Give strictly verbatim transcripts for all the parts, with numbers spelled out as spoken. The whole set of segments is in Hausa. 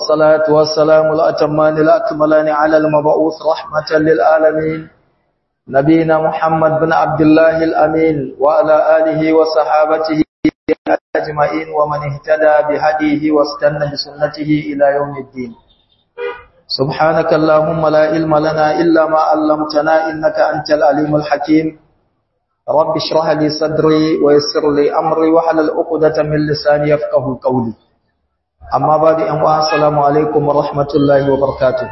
والصلاة والسلام الأتمان الأكملان على المبعوث رحمة للعالمين نبينا محمد بن عبد الله الأمين وعلى آله وصحابته أجمعين ومن اهتدى بهديه واستنى بسنته إلى يوم الدين. سبحانك اللهم لا علم لنا إلا ما علمتنا إنك أنت العليم الحكيم. رب اشرح لي صدري ويسر لي أمري واحلل عقدة من لساني يفقهوا قولي. أما بعد أنواع السلام عليكم ورحمة الله وبركاته.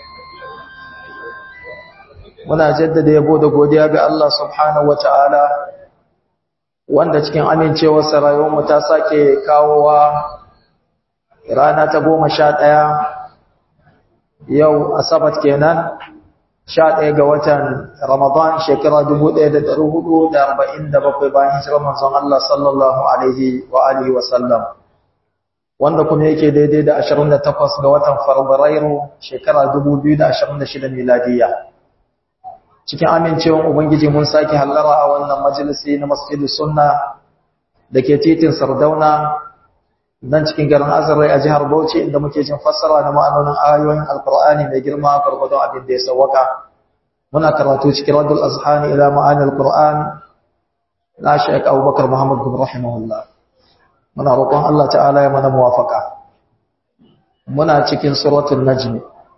muna jaddada yabo da godiya ga Allah subhanahu wataala wanda cikin amincewarsa rayuwarmu ta sake kawowa rana ta goma sha ɗaya yau asabat kenan sha ɗaya ga watan Ramadan shekara dubu ɗaya da ɗari hudu da arba'in da bakwai bayan hijirar manzon Allah sallallahu alaihi wa alihi wa sallam, wanda kuma yake daidai da ashirin da takwas ga watan Fabrairu shekara dubu biyu da ashirin da shida miladiyya. Cikin amincewan Ubangiji mun sake hallara a wannan majalisi na Masjidus Sunna da ke titin Sardauna dan cikin garin Azare a jihar Bauchi, inda muke jin fassara na ma'anonin ayoyin Alkur'ani mai girma gurgurdon abin da ya sawwaka. Muna karatu cikin Radul Azhani ila Ma'anil Qur'an na Sheikh Abubakar Muhammad bin rahimahullah. Muna roƙon Allah ta'ala ya mana muwafaka. Muna cikin suratul Najm.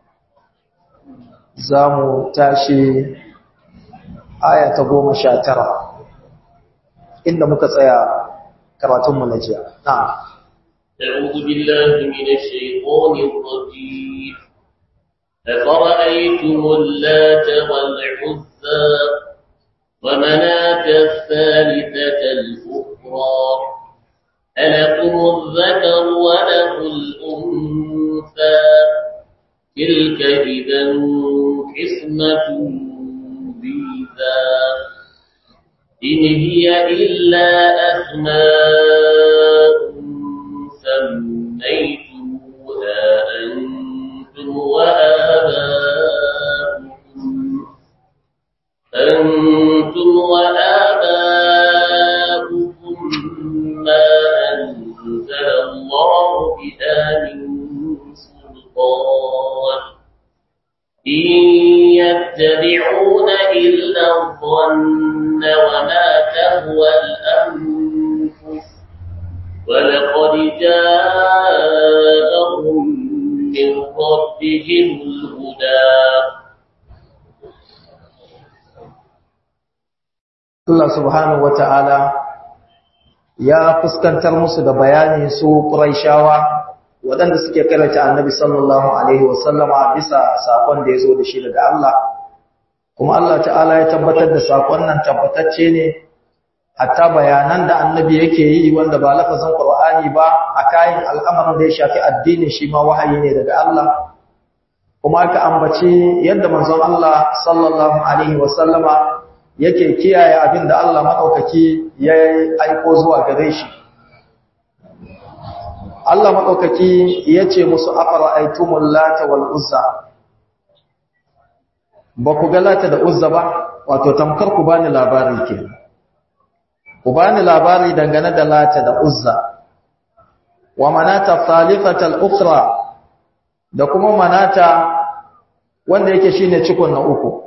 Zamu tashi aya ta goma sha tara inda muka tsaya karatunmu na jiya. Na'am. أعوذ بالله من الشيطان الرجيم. أفرأيتم اللات والعزى ومناة الثالثة الأخرى ألكم الذكر وله الأنثى تلك إذا قسمة إن هي إلا أسماء سميتموها أنتم وآباؤكم أنتم وآباؤكم ما أنزل الله بها من سلطان إن يتبعون إلا الظن وما تهوى الأنفس ولقد جاءهم من ربهم الهدى. Allah subhanahu wa ta'ala ya fuskantar musu da bayani su Qurayshawa waɗanda suke karanta annabi sallallahu alaihi wasallama bisa sakon da ya zo da shi daga Allah, kuma Allah ta'ala ya tabbatar da sakon nan tabbatacce ne, hatta bayanan da annabi yake yi wanda ba lafazin Qur'ani ba a kayan al'amarin da ya shafi addini shi ma wahayi ne daga Allah, kuma aka ambaci yadda manzon Allah sallallahu alaihi wasallama yake kiyaye abin da Allah maɗaukaki ya aiko zuwa gare shi. Allah maɗaukaki ya ce musu afara aitumul lata wal uzza, ba ku ga lata da uzza ba, wato tamkar ku bani labari ke, ku bani labari dangane da lata da uzza, wa manata thalithatal ukhra, da kuma manata wanda yake shine cikon na uku.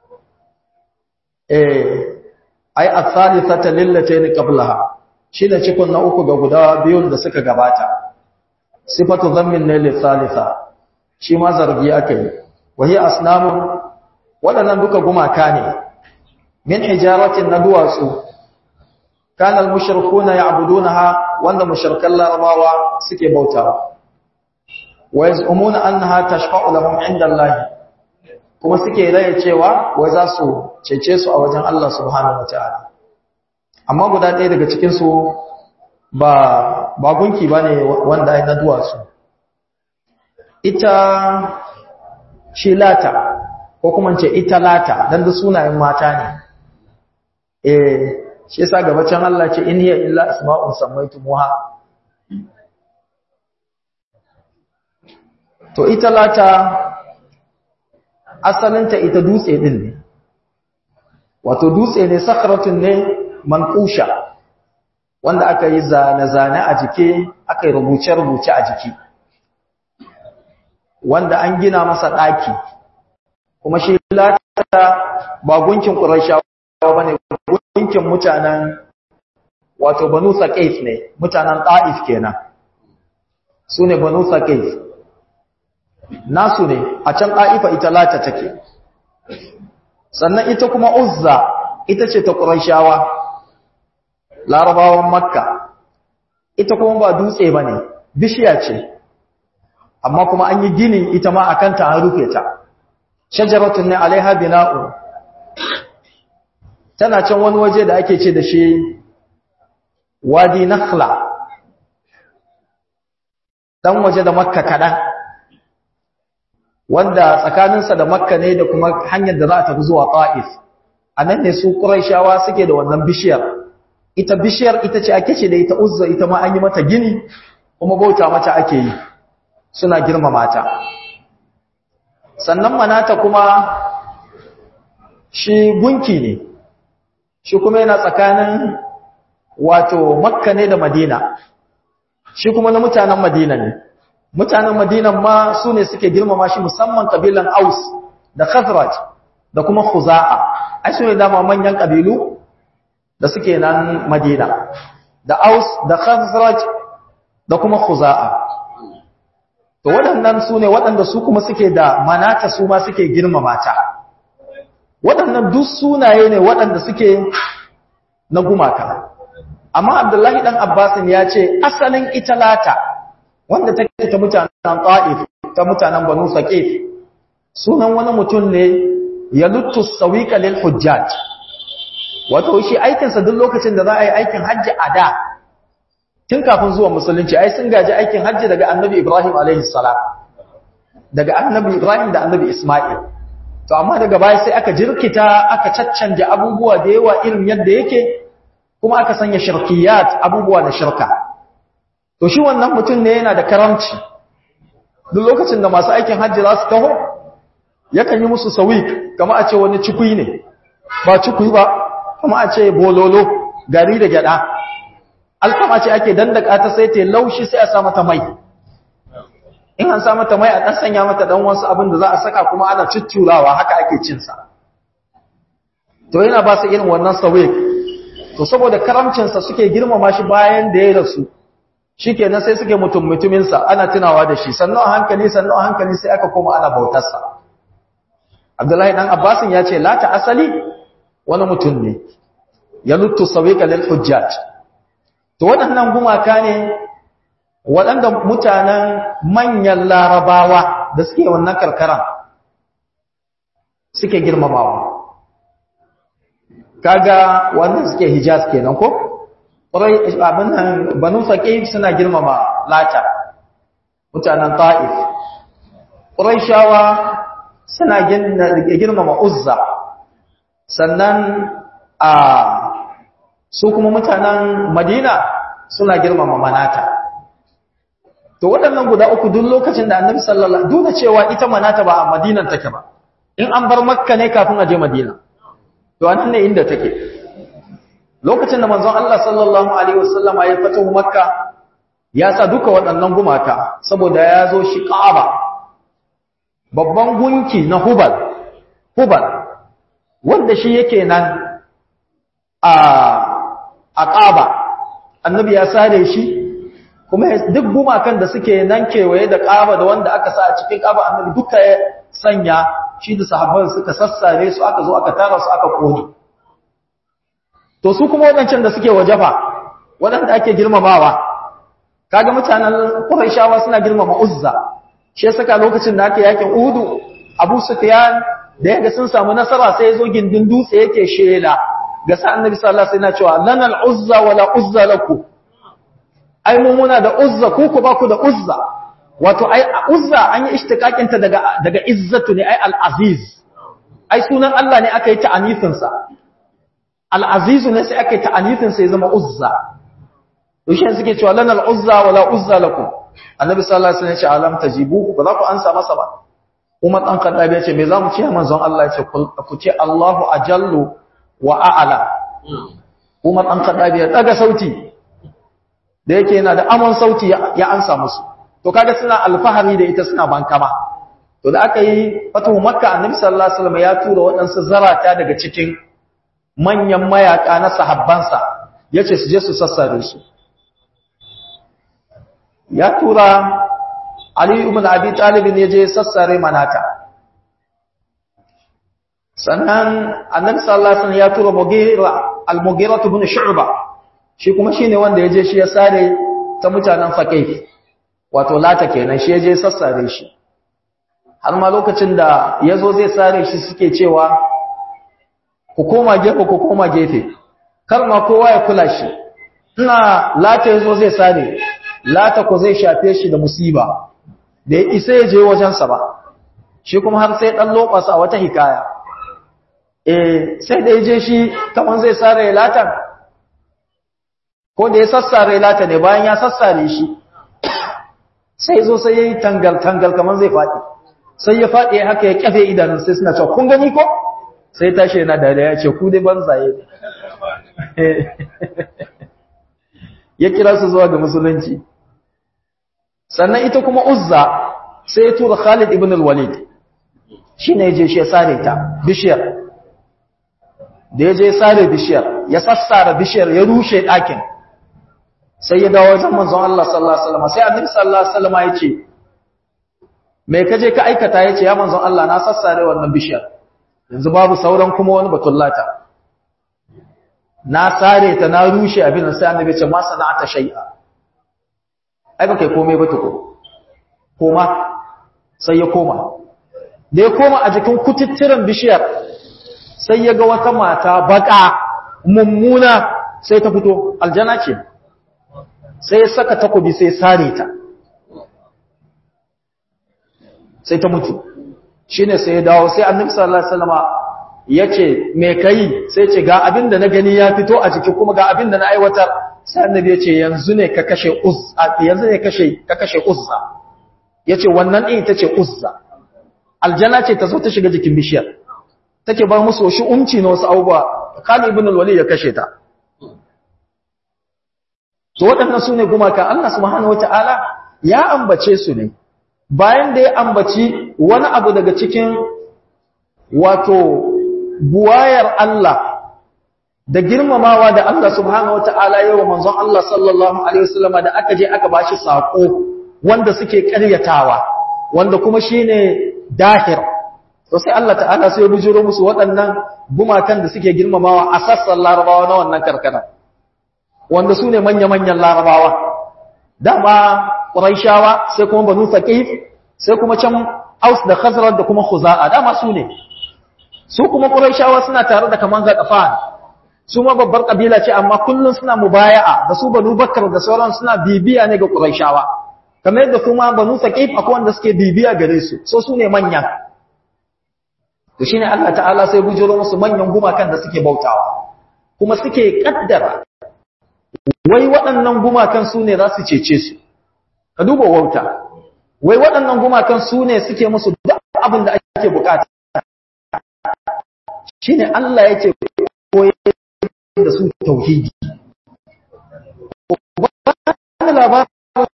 Eh, ai athalithata lillatayn qablaha, shine cikon na uku ga guda biyun da suka gabata. Sifatu dhammin ne lithalitha, shi ma zargi akai. Wa hiya asnamun, wadannan duka gumaka ne. Min hijaratin na duwatsu. Kana al-mushrikuna ya'budunaha, wanda mushrikan larabawa suke bautawa. Wa yaz'umuna annaha tashfa'u lahum 'inda Allah. Kuma suke raye cewa wai za su cece su a wajen Allah subhanahu wataala. Amma guda ɗaya daga cikin su ba ba gunki bane wanda ai na duwatsu. Ita shi lata ko kuma ce ita lata dan da sunayen mata ne. Eh shi yasa gabacin Allah ce in hiya illa asma'un sammaytumuha. To ita lata asalinta ita dutse din ne, wato dutse ne sakratun ne manqusha wanda aka yi zane-zane a jiki, aka yi rubuce-rubuce a jiki. wanda an gina masa ɗaki, kuma shi lata ba gunkin ƙurashawa ba ne, gunkin mutanen wato banu saƙaif ne, mutanen ɗa'if kenan, su ne banu saƙaif, nasu ne, a can ɗa'ifa ita lata take, sannan ita kuma uzza ita ce ta ƙurashawa, larabawan makka, ita kuma ba dutse ba ne, bishiya ce, amma kuma an yi gini ita ma a kanta an rufe ta, shajaratun ne alaiha bina'u, tana can wani waje da ake ce da shi wadi nakhla, dan waje da makka kaɗan, wanda tsakaninsa da makka ne da kuma hanyar da za a tafi zuwa ta'if, a nan ne su ƙuraishawa suke da wannan bishiyar, ita bishiyar ita ce ake ce da ita uzza, ita ma an yi mata gini kuma bauta mata ake yi, suna girmama ta. Sannan manata kuma shi gunki ne, shi kuma yana tsakanin wato makka ne da madina, shi kuma na mutanen madina ne, mutanen madina ma su ne suke girmama shi, musamman kabilan aus da khazraj da kuma khuza'a, ai su ne dama manyan kabilu da suke nan madina, da aus da khazraj da kuma khuza'a. To waɗannan su ne waɗanda su kuma suke da manata, su ma suke girmama ta. Waɗannan duk sunaye ne waɗanda suke na gumaka. Amma Abdullahi ɗan Abbasin ya ce asalin ita lata wanda take ta mutanen Ta'if, ta mutanen Banu Saqif, sunan wani mutum ne ya luttu sawiqa lil hujjaj. Wato shi aikinsa duk lokacin da za a yi aikin hajji a da, tun kafin zuwa musulunci, ai sun gaji aikin hajji daga annabi Ibrahim alaihi salam, daga annabi Ibrahim da annabi Ismail. To amma daga baya sai aka jirkita, aka caccanja abubuwa da yawa irin yadda yake, kuma aka sanya shirkiyat, abubuwa da shirka. To shi wannan mutum ne yana da karamci, duk lokacin da masu aikin hajji za su taho, yakan yi musu sawik, kama a ce wani cikui ne, ba cikui ba, kama a ce bololo, gari da gyada. Alkama ce ake dandaka ta sai ta laushi, sai a sa mata mai. In an sa mata mai a dan sanya mata dan wasu abin da za a saka, kuma ana ciccurawa, haka ake cin sa. To yana ba su irin wannan sawik. To saboda karamcin sa suke girmama shi bayan da ya rasu. Shikenan sai suke mutum mutumin sa, ana tunawa da shi. Sannan a hankali, sannan a hankali sai aka koma ana bautar sa. Abdullahi dan Abbasin ya ce lata asali wani mutum ne. Ya luttu sawiqa lil hujjaj. To waɗannan gumaka ne waɗanda mutanen manyan larabawa da suke wannan karkara suke girmamawa. Kaga wannan suke Hijaz kenan ko? Ƙurai abin nan Banu Saqif suna girmama Lata, mutanen Ta'if. Quraishawa suna girmama Uzza. Sannan a su kuma mutanen Madina suna girmama Manata. To waɗannan guda uku duk lokacin da Annabi sallallahu alaihi wasallam, duk da cewa ita Manata ba a Madinan take ba, in an bar Makka ne kafin a je Madina, to anan ne inda take. Lokacin da manzon Allah sallallahu alaihi wasallam ya fito Makka, ya sa duka waɗannan gumaka saboda ya zo shi Ka'aba, babban gunki na Hubal, Hubal wanda shi yake nan a a Kaaba, Annabi ya sare shi, kuma duk gumakan da suke nan kewaye da Kaaba da wanda aka sa a cikin Kaaba, Annabi duka ya sanya shi da sahabban suka sassare su, aka zo aka tara su aka kone. To su kuma wadancan da suke wajafa, wadanda ake girmamawa, kaga mutanen Qurayshawa suna girmama Uzza. Shi saka lokacin da ake yakin Uhud, Abu Sufyan da yaga sun samu nasara sai ya zo gindin dutse yake shela ga sa Annabi sallallahu alaihi wasallam cewa lanal uzza wala uzza lakum, ai mu muna da uzza ku ku ba ku da uzza. Wato ai uzza an yi ishtiqaqin ta daga daga izzatu ne, ai al-aziz, ai sunan Allah ne aka yi ta'anifin sa, al-aziz ne sai aka yi ta'anifin sa ya zama uzza. To shi suke cewa lanal uzza wala uzza lakum. Annabi sallallahu alaihi wasallam ya ce alam tajibu, ba za ku ansa masa ba. Umar dan Khattab ya ce me zamu ce manzon Allah, ya ce ku ce Allahu ajallu wa a'ala. Umar dan Khattab ya daga sauti da yake yana da amon sauti ya ansa musu. To kaga suna alfahari da ita, suna bankama. to da aka yi fatuhu makka annabi sallallahu alaihi wasallam ya tura waɗansu zarata daga cikin manyan mayaka na sahabbansa yace su je su sassare su ya tura Ali ibn Abi Talib ne je sassare manata sannan annabi sallallahu alaihi wasallam ya tura Mughira al-Mughira ibn Shu'ba shi kuma shine wanda ya je shi ya sare ta mutanen Faqih wato lata kenan shi ya je sassare shi har ma lokacin da yazo zai sare shi suke cewa ku koma gefe ku koma gefe kar ma kowa ya kula shi ina lata yazo zai sare lata ko zai shafe shi da musiba da ya isa ya je wajensa ba shi kuma har sai dan lokasa a wata hikaya eh sai da ya je shi kaman zai sare latan ko da ya sassare lata ne bayan ya sassare shi sai zo sai yayi tangal tangal kaman zai fadi sai ya fadi haka ya kafe idanun sai suna cewa kun gani ko sai tashi yana da ya ce ku dai banzaye ya kira su zuwa ga musulunci sannan ita kuma Uzza sai ya tura Khalid ibn al-Walid shine yaje shi ya sare ta bishiyar da yaje sare bishiyar ya sassara bishiyar ya rushe ɗakin sai ya dawo wajen manzon Allah sallallahu alaihi wasallam sai annabi sallallahu alaihi wasallam ya ce me kaje ka aikata yace ya manzon Allah na sassare wannan bishiyar yanzu babu sauran kuma wani batullata na sare ta na rushe abin sai annabi ya ce ma sana'ata shay'a ai ba kai komai ba tuko koma sai ya koma da ya koma a jikin kututturen bishiyar sai ya ga wata mata baka mummuna sai ta fito aljana ce sai ya saka takobi sai sare ta sai ta mutu shine sai ya dawo sai annabi sallallahu alaihi wasallama yace me kai sai ce ga abin da na gani ya fito a jiki kuma ga abin da na aiwatar sai annabi yace yanzu ne ka kashe uzza yanzu ne kashe ka kashe uzza yace wannan din ita ce uzza aljanna ce ta zo ta shiga jikin bishiyar take ba musu shi umci na wasu abubuwa Khalid ibn al-Walid ya kashe ta to waɗannan sune gumaka Allah subhanahu wataala ya ambace su ne bayan da ya ambaci wani abu daga cikin wato buwayar Allah da girmamawa da Allah subhanahu wataala yau manzon Allah sallallahu alaihi wasallam da aka je aka bashi sako wanda suke ƙaryatawa wanda kuma shine dahir to sai Allah ta'ala sai ya bujuro musu waɗannan gumakan da suke girmamawa a sassan larabawa na wannan karkara wanda sune manya-manyan larabawa dama quraishawa sai kuma banu thaqif sai kuma can aus da khazraj da kuma khuza'a dama sune su kuma quraishawa suna tare da kaman gadafan su ma babbar kabila ce amma kullun suna mubaya'a da su banu bakar da sauran suna bibiya ne ga quraishawa kamar yadda kuma banu thaqif akwai wanda suke bibiya gare su so sune manyan to shine Allah ta'ala sai bujuro musu manyan gumakan da suke bautawa kuma suke kaddara wai waɗannan gumakan su ne za su cece su ka duba wauta wai waɗannan gumakan su ne suke musu duk abin da ake bukata shine Allah yake koyar da su tauhidi ba labarin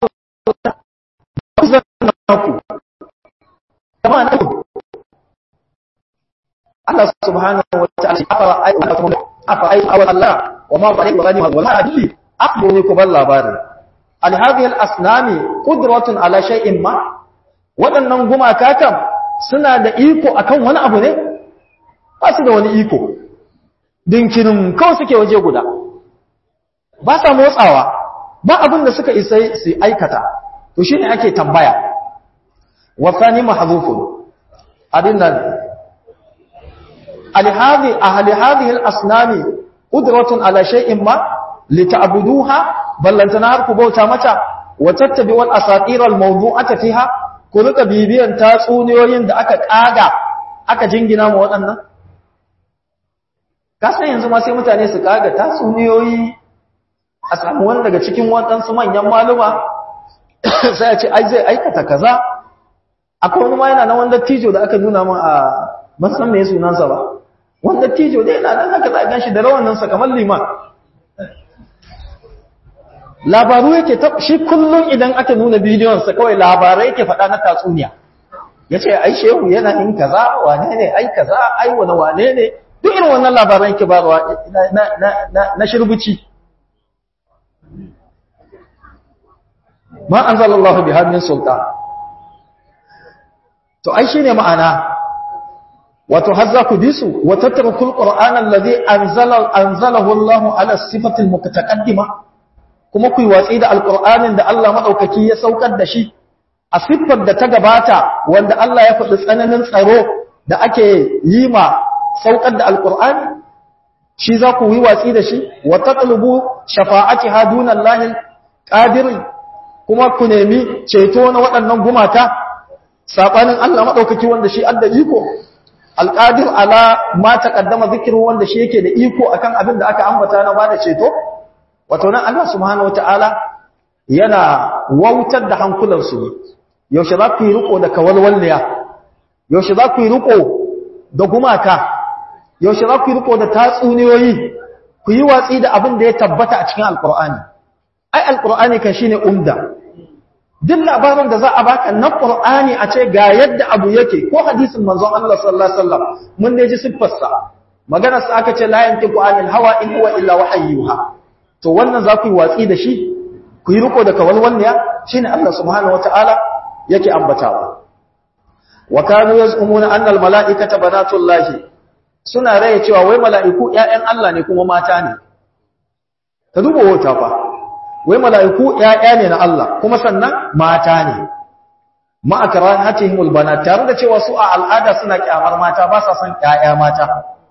Allah subhanahu wa ta'ala afara ayyukum afara ayyukum Allah wa ma ba'id wa ghani wa la adli akhbirni ku bal labarin al hadhihi al asnami qudratun ala shay'in ma wadannan gumaka kam suna da iko akan wani abu ne ba su da wani iko dinkirin kawai suke waje guda ba sa motsawa ba abin da suka isa su aikata to shine ake tambaya wa thani mahdhufun adinnan alhadhi ahli hadhihi al-asnami qudratun ala shay'in ma lita'buduha ballantana har ku bauta mata wa tattabi'u al-asatir al-mawdu'ata fiha ku rika bibiyan tatsuniyoyin da aka kaga aka jingina mu waɗannan kasan yanzu ma sai mutane su kaga tatsuniyoyi a samu wani daga cikin waɗansu manyan maluma sai a ce ai zai aikata kaza akwai wani ma yana nan wanda tijo da aka nuna mu a ban san me sunansa ba wanda tijo dai yana nan haka za a ganshi da rawanin sa kamar liman labaru yake ta shi kullun idan aka nuna bidiyon sa kawai labarai yake faɗa na tatsuniya yace ai shehu yana yin kaza wane ne ai kaza ai wani wane ne duk irin wannan labaran ki barwa na na na, na shirbuci ma anzalallahu biha min sultan to ai shine ma'ana wato hazza ku bisu wa tatrukul qur'ana allazi anzala anzalahu Allah ala sifati almutaqaddima kuma ku yi watsi da alqur'anin da Allah madaukaki ya saukar da shi a siffar da ta gabata wanda Allah ya faɗi tsananin tsaro da ake yi ma saukar da alqur'ani shi za ku yi watsi da shi wa taqlubu shafa'atiha duna Allah qadir kuma ku nemi ceto na waɗannan gumaka sabanin Allah madaukaki wanda shi adda iko alqadir ala ma taqaddama zikru wanda shi yake da iko akan abin da aka ambata na bada ceto wato nan Allah subhanahu wataala yana wautar da hankulan su yaushe za ku yi riko da kawalwalliya yaushe za ku yi riko da gumaka yaushe za ku yi riko da tatsuniyoyi ku yi watsi da abin da ya tabbata a cikin alqur'ani ai alqur'ani kan shine umda duk labarin da za a baka na Qur'ani a ce ga yadda abu yake ko hadisin manzon Allah sallallahu alaihi wasallam mun ne ji siffarsa maganar sa aka ce la yantiqu anil hawa in huwa illa wahyuha to wannan za ku yi watsi da shi ku yi riko da kawalwalniya shine Allah subhanahu wataala yake ambatawa wa kanu yaz'umuna anna al mala'ikata banatullahi suna raye cewa wai mala'iku ƴaƴan Allah ne kuma mata ne ka duba wata fa wai mala'iku ‘ya'ya ne na Allah kuma sannan mata ne ma'akarar hatihimul bana tare da cewa su a al'ada suna kyamar mata ba sa son ‘ya'ya mata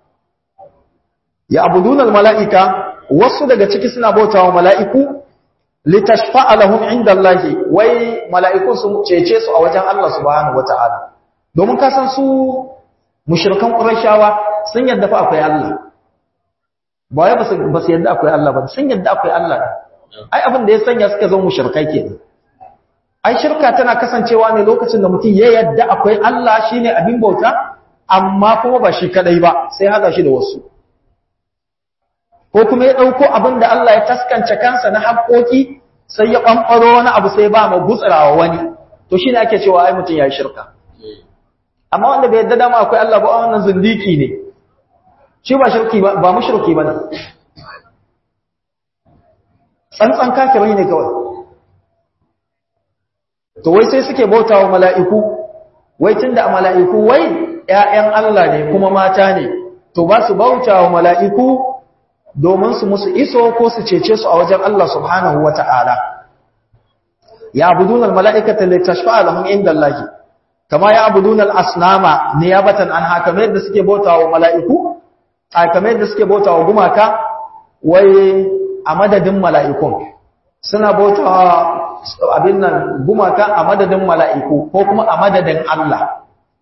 ya abudunan mala'ika wasu daga ciki suna bauta wa mala'iku litashfa alahum inda Allahi wai mala'iku su cece su a wajen Allah subhanahu wa ta'ala domin kasan su mushrikan ƙurashawa sun yadda fa akwai Allah ba wai ba su yadda akwai Allah ba sun yadda akwai Allah ai abin da ya sanya suka zama mushrikai kenan ai shirka tana kasancewa ne lokacin da mutum ya yadda akwai Allah shine abin bauta amma kuma ba shi kadai ba sai hada shi da wasu ko kuma ya dauko abin da Allah ya taskance kansa na haƙoƙi sai ya bambaro wani abu sai ba mu gutsarawa wani to shine ake cewa ai mutum yayi shirka amma wanda bai yadda dama akwai Allah ba wannan zindiki ne shi ba shirki ba ba mushriki bane tsantsan kafirai ne kawai to wai sai suke bautawa mala'iku wai tunda a mala'iku wai ƴaƴan Allah ne kuma mata ne to ba su bautawa mala'iku domin su musu iso ko su cece su a wajen Allah subhanahu wata'ala ya abuduna almala'ikata litashfa'a lahum inda Allah kama ya abuduna al-asnama niyabatan an haka mai da suke bautawa mala'iku a kamar yadda suke bautawa gumaka wai a madadin mala'ikun suna bautawa abin nan gumaka a madadin mala'iku ko kuma a madadin Allah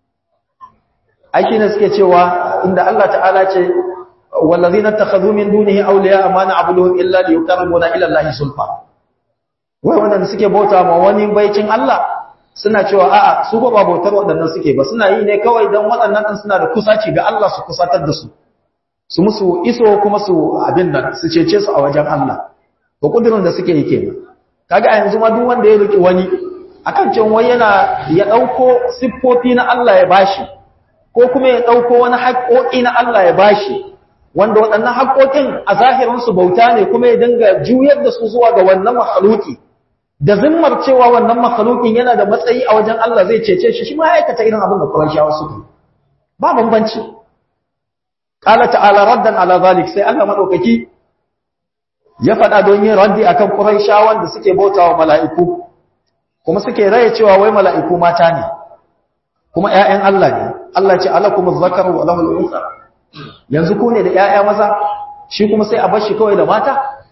aiki ne suke cewa inda Allah ta'ala ce wallazina takhadhu min dunihi awliya ma na'buduhum illa liyuqarribuna ila Allah sulfa wai wanda suke bautawa ma wani baicin Allah suna cewa a'a su ba bautar waɗannan suke ba suna yi ne kawai dan waɗannan din suna da kusaci ga Allah su kusatar da su su musu iso kuma su abin nan su cece su a wajen Allah ko kudirin da suke yi kenan kaga a yanzu ma duk wanda ya riki wani akan cewa wai yana ya dauko siffofi na Allah ya bashi ko kuma ya dauko wani haƙoƙi na Allah ya bashi wanda waɗannan haƙoƙin a zahirin su bauta ne kuma ya dinga juyar da su zuwa ga wannan makhluki da zimmar cewa wannan makhlukin yana da matsayi a wajen Allah zai cece shi shi ma ya aikata irin abin da Qurayshawa suke ba bambanci qala ta'ala raddan ala zalik sai Allah madaukaki ya faɗa don yin raddi akan Qurayshawan da suke bautawa mala'iku kuma suke raye cewa wai mala'iku mata ne kuma ƴaƴan Allah ne Allah ce alakumuz zakaru wa lahul unsa yanzu ku ne da ƴaƴa maza shi kuma sai a bar shi kawai da mata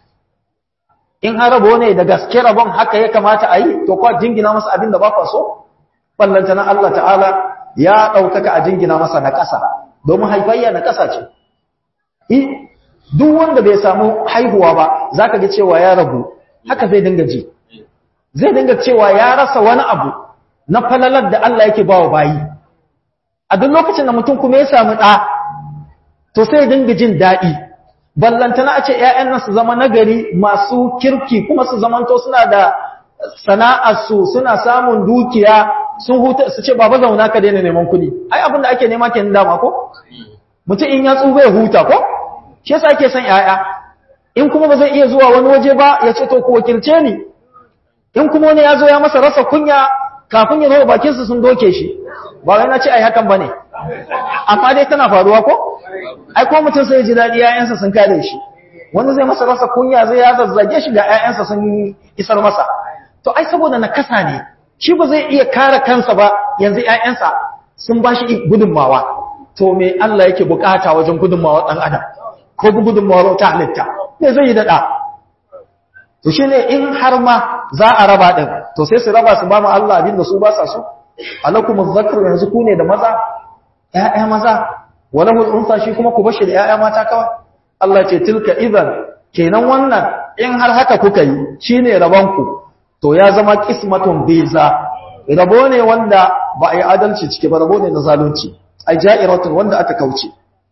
in an rabo ne da gaske rabon haka ya kamata a yi to kwa jingina masa abin da ba kwa so ballanta na Allah ta'ala ya ɗaukaka a jingina masa na ƙasa domin haifayya na ƙasa ce i duk wanda bai samu haihuwa ba za ka ga cewa ya rabu haka zai dinga ji zai dinga cewa ya rasa wani abu na falalar da Allah yake ba wa bayi a duk lokacin da mutum kuma ya samu ɗa to sai ya dinga jin daɗi ballantana a ce ‘ya'yan nan su zama nagari masu kirki kuma su zamanto suna da sana'arsu suna samun dukiya sun huta su ce baba zauna ka daina neman kuɗi ai abin da ake nema kenan dama ko mutum in ya tsufa ya huta ko shi yasa ake son ƴaƴa in kuma ba zai iya zuwa wani waje ba ya ce to ku wakilce ni in kuma wani ya zo ya masa rasa kunya kafin ya zo bakin su sun doke shi ba wai na ce ai hakan bane amma dai tana faruwa ko ai ko mutum sai ya ji dadi ƴaƴansa sun kare shi wani zai masa rasa kunya zai ya zazzage shi ga ƴaƴansa sun isar masa to ai saboda nakasa ne shi ba zai iya kare kansa ba yanzu ƴaƴansa sun bashi gudunmawa to me Allah yake bukata wajen gudunmawa dan adam ko gudunmawa ta halitta me zai yi dada to shine in har ma za a raba din to sai su raba su ba mu Allah abin da su ba sa so alakumuz zakru yanzu ku ne da maza ƴaƴa maza walahul unsa shi kuma ku bashi da ƴaƴa mata kawai Allah ce tilka idan kenan wannan in har haka kuka yi shine rabanku to ya zama qismatun biza rabo ne wanda ba a yi adalci cike ba rabo ne na zalunci ai ja'iratun wanda aka kauce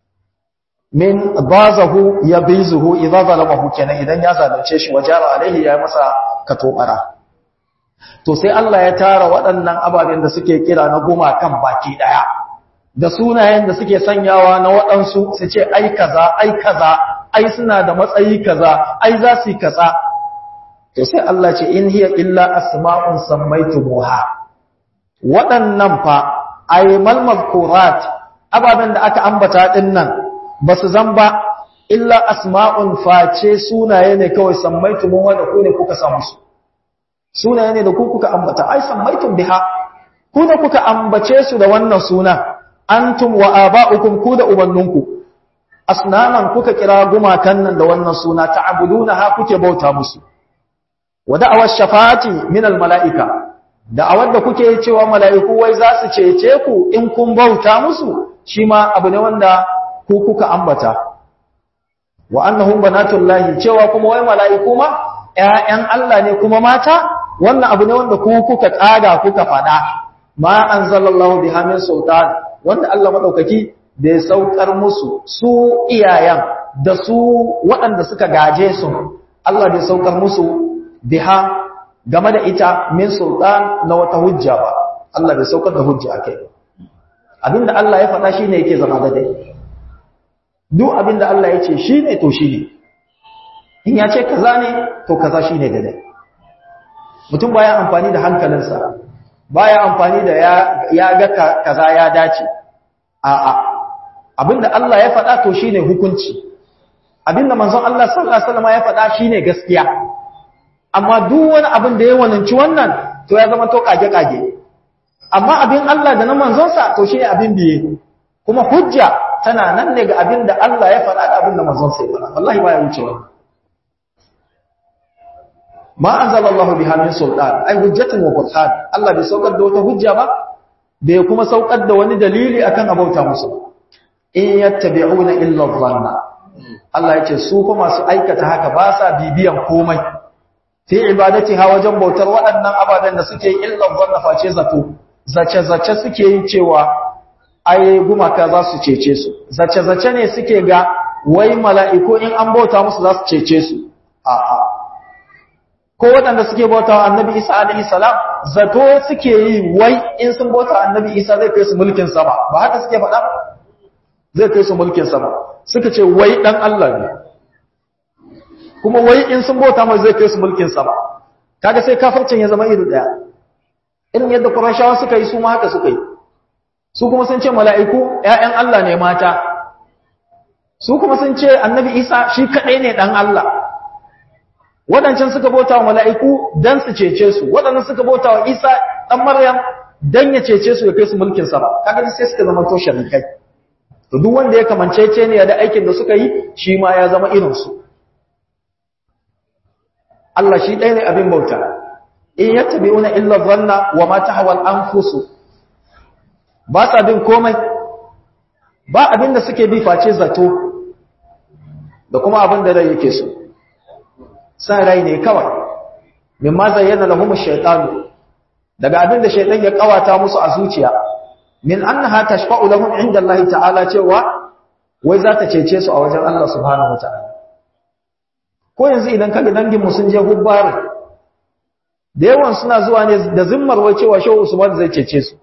min bazahu yabizuhu idza zalamahu kenan idan ya zalunce shi wajara alaihi ya masa katobara to sai Allah ya tara waɗannan ababen da suke kira na goma kan baki daya da sunayen da suke sanyawa na waɗansu su ce ai kaza ai kaza ai suna da matsayi kaza ai za su yi kaza to sai Allah ce in hiya illa asma'un sammaytumuha waɗannan fa ay mal mazkurat ababen da aka ambata din nan basu zan ba illa asma'un face sunaye ne kawai sammaytumuha da ku ne kuka samu su sunaye ne da ku kuka ambata ai sammaytum biha ku ne kuka ambace su da wannan suna antum wa aba'ukum ku da ubannunku asnaman kuka kira gumakan nan da wannan suna ta'buduna ha kuke bauta musu wa da'awar shafa'ati min al-mala'ika da'awar da kuke cewa mala'iku wai za su cece ku in kun bauta musu shi ma abu ne wanda ku kuka ambata wa annahum banatullahi cewa kuma wai mala'iku ma ƴaƴan Allah ne kuma mata wannan abu ne wanda ku kuka kaga kuka fada ma anzalallahu biha min sultan wanda Allah madaukaki bai saukar musu su iyayen da su waɗanda suka gaje su Allah bai saukar musu biha game da ita min sultan na wata hujja ba Allah bai saukar da hujja akai abinda Allah ya faɗa shine yake zama daidai duk abinda Allah ya ce shine to shine in ya ce kaza ne to kaza shine daidai mutum baya amfani da hankalinsa baya amfani da ya ya ga kaza ya dace a'a abinda Allah ya faɗa to shine hukunci abinda manzon Allah sallallahu alaihi wasallam ya faɗa shine gaskiya amma duk wani abin da ya wananci wannan to ya zama to kage-kage amma abin Allah da na manzonsa to shi ne abin biye kuma hujja tana nan ne ga abin da Allah ya faɗa da abin da manzonsa ya faɗa wallahi ba ya wuce wani ma anzalallahu biha min sultan ai hujjatun wa burhan Allah bai saukar da wata hujja ba bai kuma saukar da wani dalili akan abauta musu in yattabi'una illa dhanna Allah ya ce su kuma masu aikata haka ba sa bibiyan komai fi ibadatiha wajen bautar waɗannan ababen da suke illa zanna face zato zace-zace suke yi cewa ai gumaka za su cece su zace-zace ne suke ga wai mala'iku in an bauta musu za su cece su a'a ko waɗanda suke bauta wa annabi isa alaihi salam zato suke yi wai in sun bauta annabi isa zai kai su mulkin sama ba haka suke faɗa zai kai su mulkin sama suka ce wai dan Allah ne kuma wai in sun bauta mai zai kai su mulkin sama kaga sai kafircin ya zama iri daya irin yadda Qurayshawa suka yi su ma haka suka yi su kuma sun ce mala'iku ƴaƴan Allah ne mata su kuma sun ce annabi Isa shi kadai ne dan Allah wadancan suka bauta wa mala'iku dan su cece su wadannan suka bauta wa Isa dan Maryam dan ya cece su ya kai su mulkin sama kaga sai suka zama to sharikai to duk wanda ya kamancece ne da aikin da suka yi shi ma ya zama irin su Allah shi ɗaya ne abin bauta in yattabi'una illa dhanna wa ma tahwa al-anfusu ba sa bin komai ba abin da suke bi face zato da kuma abin da rai yake so san rai ne kawai mimma zayyana lahum ash-shaytanu daga abin da shaytan ya kawata musu a zuciya min annaha tashfa'u lahum 'inda Allah ta'ala cewa wai za ta cece su a wajen Allah subhanahu wa ta'ala ko yanzu idan kaga danginmu sun je hubbar da yawan suna zuwa ne da zimmar wai cewa Shehu Usman zai cece su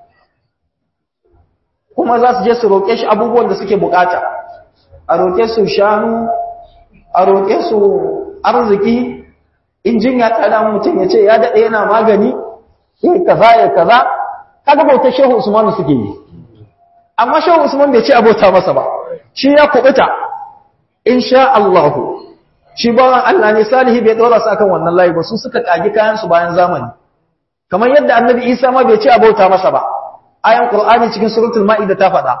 kuma za su je su roƙe shi abubuwan da suke bukata a roƙe su shanu a roƙe su arziki injin ya tada mutum ya ce ya daɗe yana magani ya kaza ya kaza kaga bautar Shehu Usman suke yi amma Shehu Usman bai ce abota masa ba shi ya kubuta insha Allah shi bawan Allah ne salihi bai dora su akan wannan layi ba su suka kage kayan su bayan zamani kamar yadda Annabi Isa ma bai ce abota masa ba ayan Qur'ani cikin suratul Ma'idah ta faɗa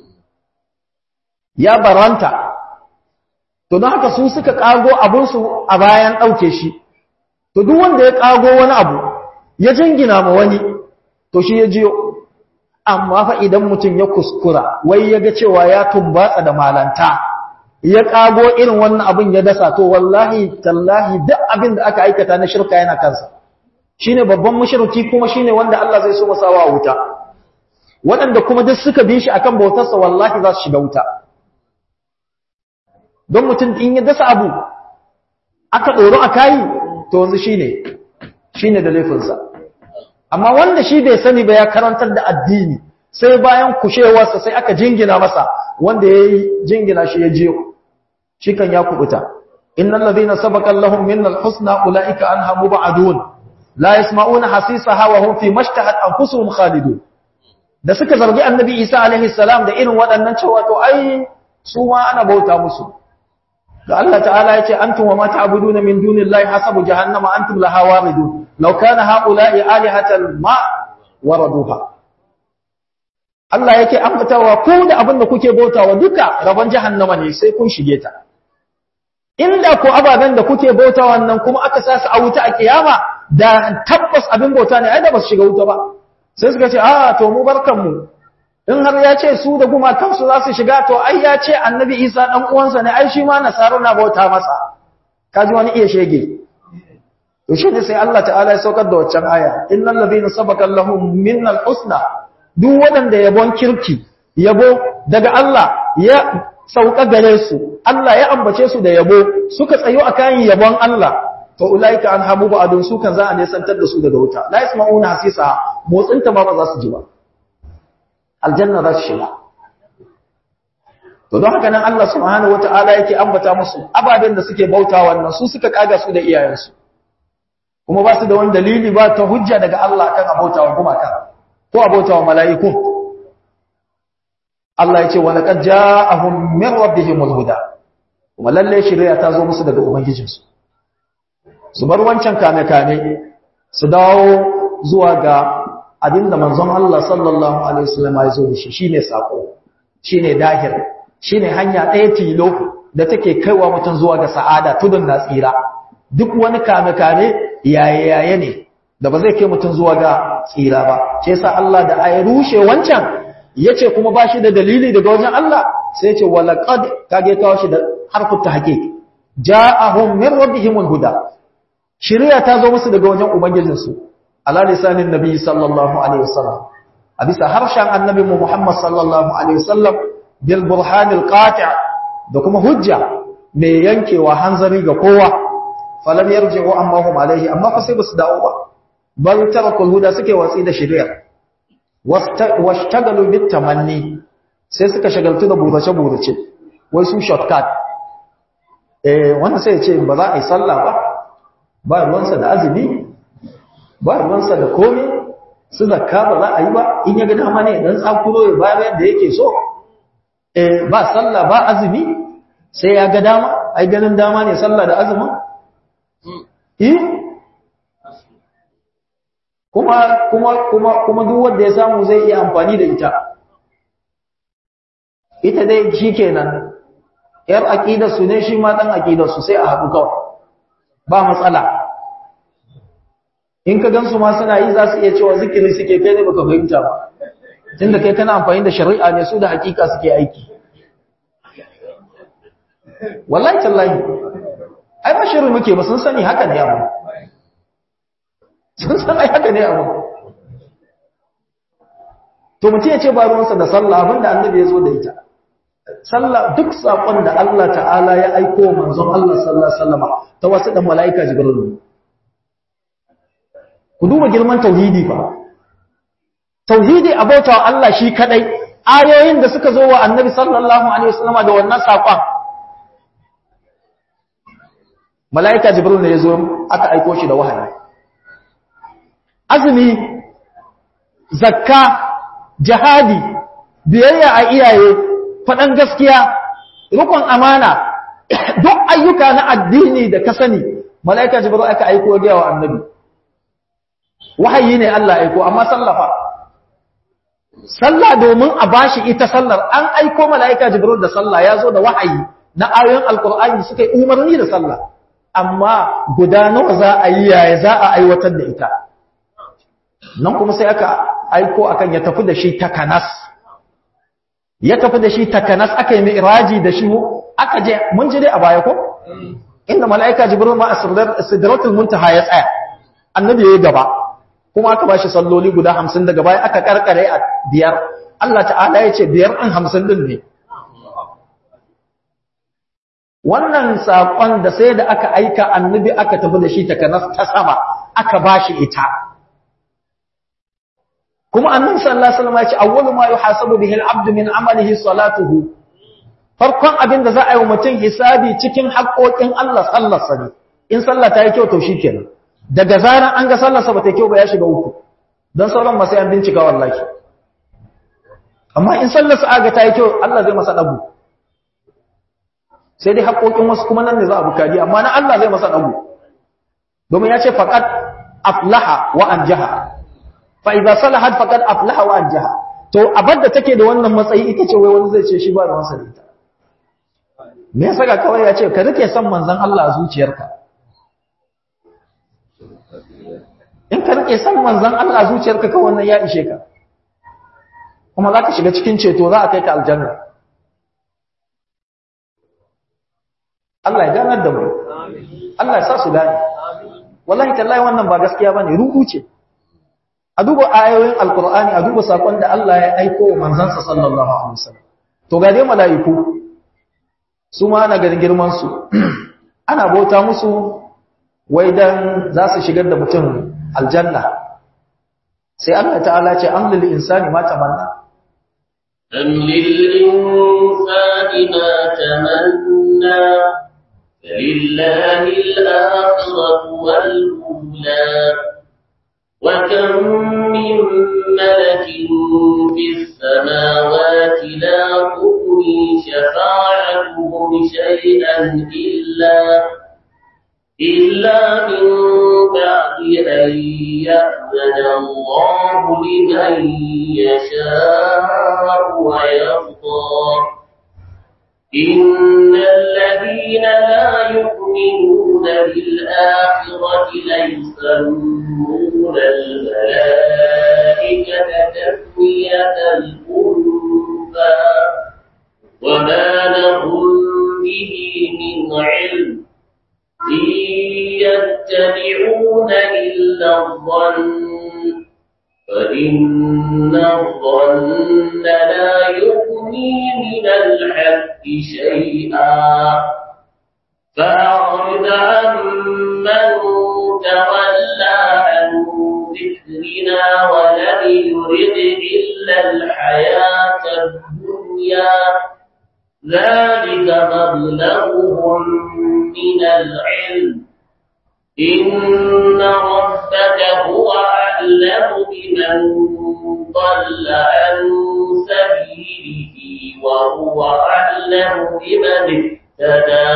ya baranta to don haka su suka kago abun su a bayan dauke shi to duk wanda ya kago wani abu ya jingina ma wani to shi ya jiyo amma fa idan mutum ya kuskura wai ya ga cewa ya tumbatsa da malanta ya kago irin wannan abin ya dasa to wallahi tallahi duk abin da aka aikata na shirka yana kansa shine babban mushriki kuma shine wanda Allah zai so masawa wuta waɗanda kuma duk suka bi shi akan bautarsa wallahi za su shiga wuta don mutum in ya dasa abu aka doro akai to yanzu shine shine da laifinsa amma wanda shi bai sani ba ya karantar da addini sai bayan kushewarsa sai aka jingina masa wanda yayi jingina shi ya jiyo shi kan ya kubuta innal ladhina sabaqa lahum minnal husna ulaika anha mubadun la yasma'una hasisaha wa hum fi mashtahat anfusuhum khalidun da suka zargi annabi Isa alaihi salam da irin waɗannan cewa to ai su ma ana bauta musu da Allah ta'ala yace antum wa ma ta'buduna min dunillahi hasabu jahannama antum laha waridun law kana haula'i alihatan ma waraduha Allah yake ambatawa ku da abin da kuke bautawa duka rabon jahannama ne sai kun shige ta inda ku ababen da kuke bautawa nan kuma aka sa su a wuta a kiyama da tabbas abin bauta ne ai da ba su shiga wuta ba sai suka ce a to mu barkanmu in har ya ce su da gumakansu za su shiga to ai ya ce annabi Isa dan uwansa ne ai shi ma nasaru na bauta masa kaji wani iya shege to shi ne sai Allah ta'ala ya saukar da waccan aya innal ladina sabaqa lahum minnal husna duk wanda yabon kirki yabo daga Allah ya sauka gare su Allah ya ambace su da yabo suka tsayo akan yabon Allah to ulaika an hamu ba'dun su kan za a nesantar da su daga wuta la yasma'una hasisa motsinta ba ba za su ji ba aljanna za su shiga to don haka nan Allah subhanahu wataala yake ambata musu ababen da suke bauta wannan su suka kaga su da iyayensu kuma ba su da wani dalili ba ta hujja daga Allah kan abautawa gumaka ko abautawa mala'iku Allah yace wa laqad ja'ahum min rabbihimul huda kuma lalle shari'a ta zo musu daga ubangijinsu su bar wancan kame kame su dawo zuwa ga abinda manzon Allah sallallahu alaihi wasallam ya zo da shi shine sako shine dahir shine hanya ɗaya tilo da take kaiwa mutum zuwa ga sa'ada tudun na tsira duk wani kame kame yaye yaye ne da ba zai kai mutum zuwa ga tsira ba sai sa Allah da ayi rushe wancan yace kuma bashi da dalili daga wajen Allah sai yace walaqad kage kawo shi da harfu tahqiq ja'ahum min rabbihimul huda shari'a ta zo musu daga wajen ubangijinsu ala lisanin nabi sallallahu alaihi wasallam a bisa harshen annabi Muhammad sallallahu alaihi wasallam bil burhanil qati' da kuma hujja mai yankewa hanzari ga kowa falam yarji'u amma hum alaihi amma fa sai basu dawo ba bal tarakul huda suke watsi da shari'a washtagalu bit tamanni sai suka shagaltu da burace burace wai su shortcut eh wannan sai ya ce ba za a yi sallah ba ba ruwansa da azumi ba ruwansa da komai su zakka ba za a yi ba in ya ga dama ne dan tsakuro ya bayar yadda yake so eh ba sallah ba azumi sai ya ga dama ai ganin dama ne sallah da azumi eh kuma kuma kuma kuma duk wanda ya samu zai iya amfani da ita ita dai shikenan yar aqidar su ne shi ma dan aqidar su sai a haɗu kawai ba matsala in ka gansu ma suna yi za su iya cewa zikiri suke kai ne baka fahimta ba tunda kai kana amfani da shari'a ne su da hakika suke aiki wallahi tallahi ai ba shirin muke ba sun sani haka ne abu sun san ai haka ne abu to mutum ya ce ba ruwansa da sallah abinda annabi ya zo da ita sallah duk sakon da Allah ta'ala ya aiko manzon Allah sallallahu alaihi wasallam ta wasu da malaika jibril ku duba girman tauhidi fa tauhidi abautawa Allah shi kadai ayoyin da suka zo wa annabi sallallahu alaihi wasallam da wannan sakon malaika jibril ne yazo aka aika shi da wahayi azumi zakka jihadi biyayya a iyaye fadan gaskiya rukun amana duk ayyuka na addini da ka sani malaika jibril aka aika ga wa annabi wahayi ne Allah aiko amma sallafa sallah domin a bashi ita sallar an aiko malaika jibril da sallah yazo da wahayi na ayoyin alqur'ani suka yi umarni da sallah amma guda nawa za a yi yaya za a aiwatar da ita nan kuma sai aka aiko akan ya tafi da shi takanas ya tafi da shi takanas aka yi mi'raji da shi aka je mun ji dai a baya ko inda malaika jibril ma sidratul muntaha ya tsaya annabi yayi gaba kuma aka bashi salloli guda hamsin daga baya aka karkare a biyar Allah ta'ala ya ce biyar an hamsin din ne wannan saƙon da sai da aka aika annabi aka tafi da shi takanas ta sama aka bashi ita kuma annabi sallallahu alaihi wasallam ya ce awwalu ma yuhasabu bihi al-'abdu min 'amalihi salatuhu farkon abin da za a yi wa mutum hisabi cikin haƙoƙin Allah sallarsa ne in sallah ta yi kyau to shikenan daga zaran an ga sallarsa ba ta kyau ba ya shiga uku don sauran masu yan bincika wallahi amma in sallarsa aga ta yi kyau Allah zai masa dagu sai dai haƙoƙin wasu kuma nan ne za a bukari amma na Allah zai masa dagu domin ya ce faqad aflaha wa anjaha fa idza salahat faqad aflaha wa anjaha to abadda take da wannan matsayi ita ce wai wani zai ce shi ba da wasa da ita me yasa ga kawai ya ce ka rike san manzon Allah a zuciyarka in ka rike san manzon Allah a zuciyarka kawai wannan ya ishe ka kuma za ka shiga cikin ceto za a kai ka aljanna Allah ya ganar da mu Allah ya sa su gane wallahi tallahi wannan ba gaskiya bane ruku ce a duba ayoyin alqur'ani a duba sakon da Allah ya aika wa manzansa sallallahu alaihi wasallam to ga dai malaiku su ma ana ganin girman su ana bauta musu wai dan za su shigar da mutum aljanna sai Allah ta'ala ce am lil insani ma tamanna am lil insani ma tamanna lillahi al-akhiratu wal ula wa kam min malakin fis samawati la tughni shafa'atuhum shay'an illa إلا من بعد أن يأذن الله لمن يشاء ويرضى إن الذين لا يؤمنون بالآخرة ليسمون الملائكة تسمية الأنثى وما لهم به من علم إن يتبعون إلا الظن فإن الظن لا يغني من الحق شيئا فأعرض عمن تولى عن ذكرنا ولم يرد إلا الحياة الدنيا ذلك مبلغهم من العلم إن ربك هو أعلم بمن ضل عن سبيله وهو أعلم بمن اهتدى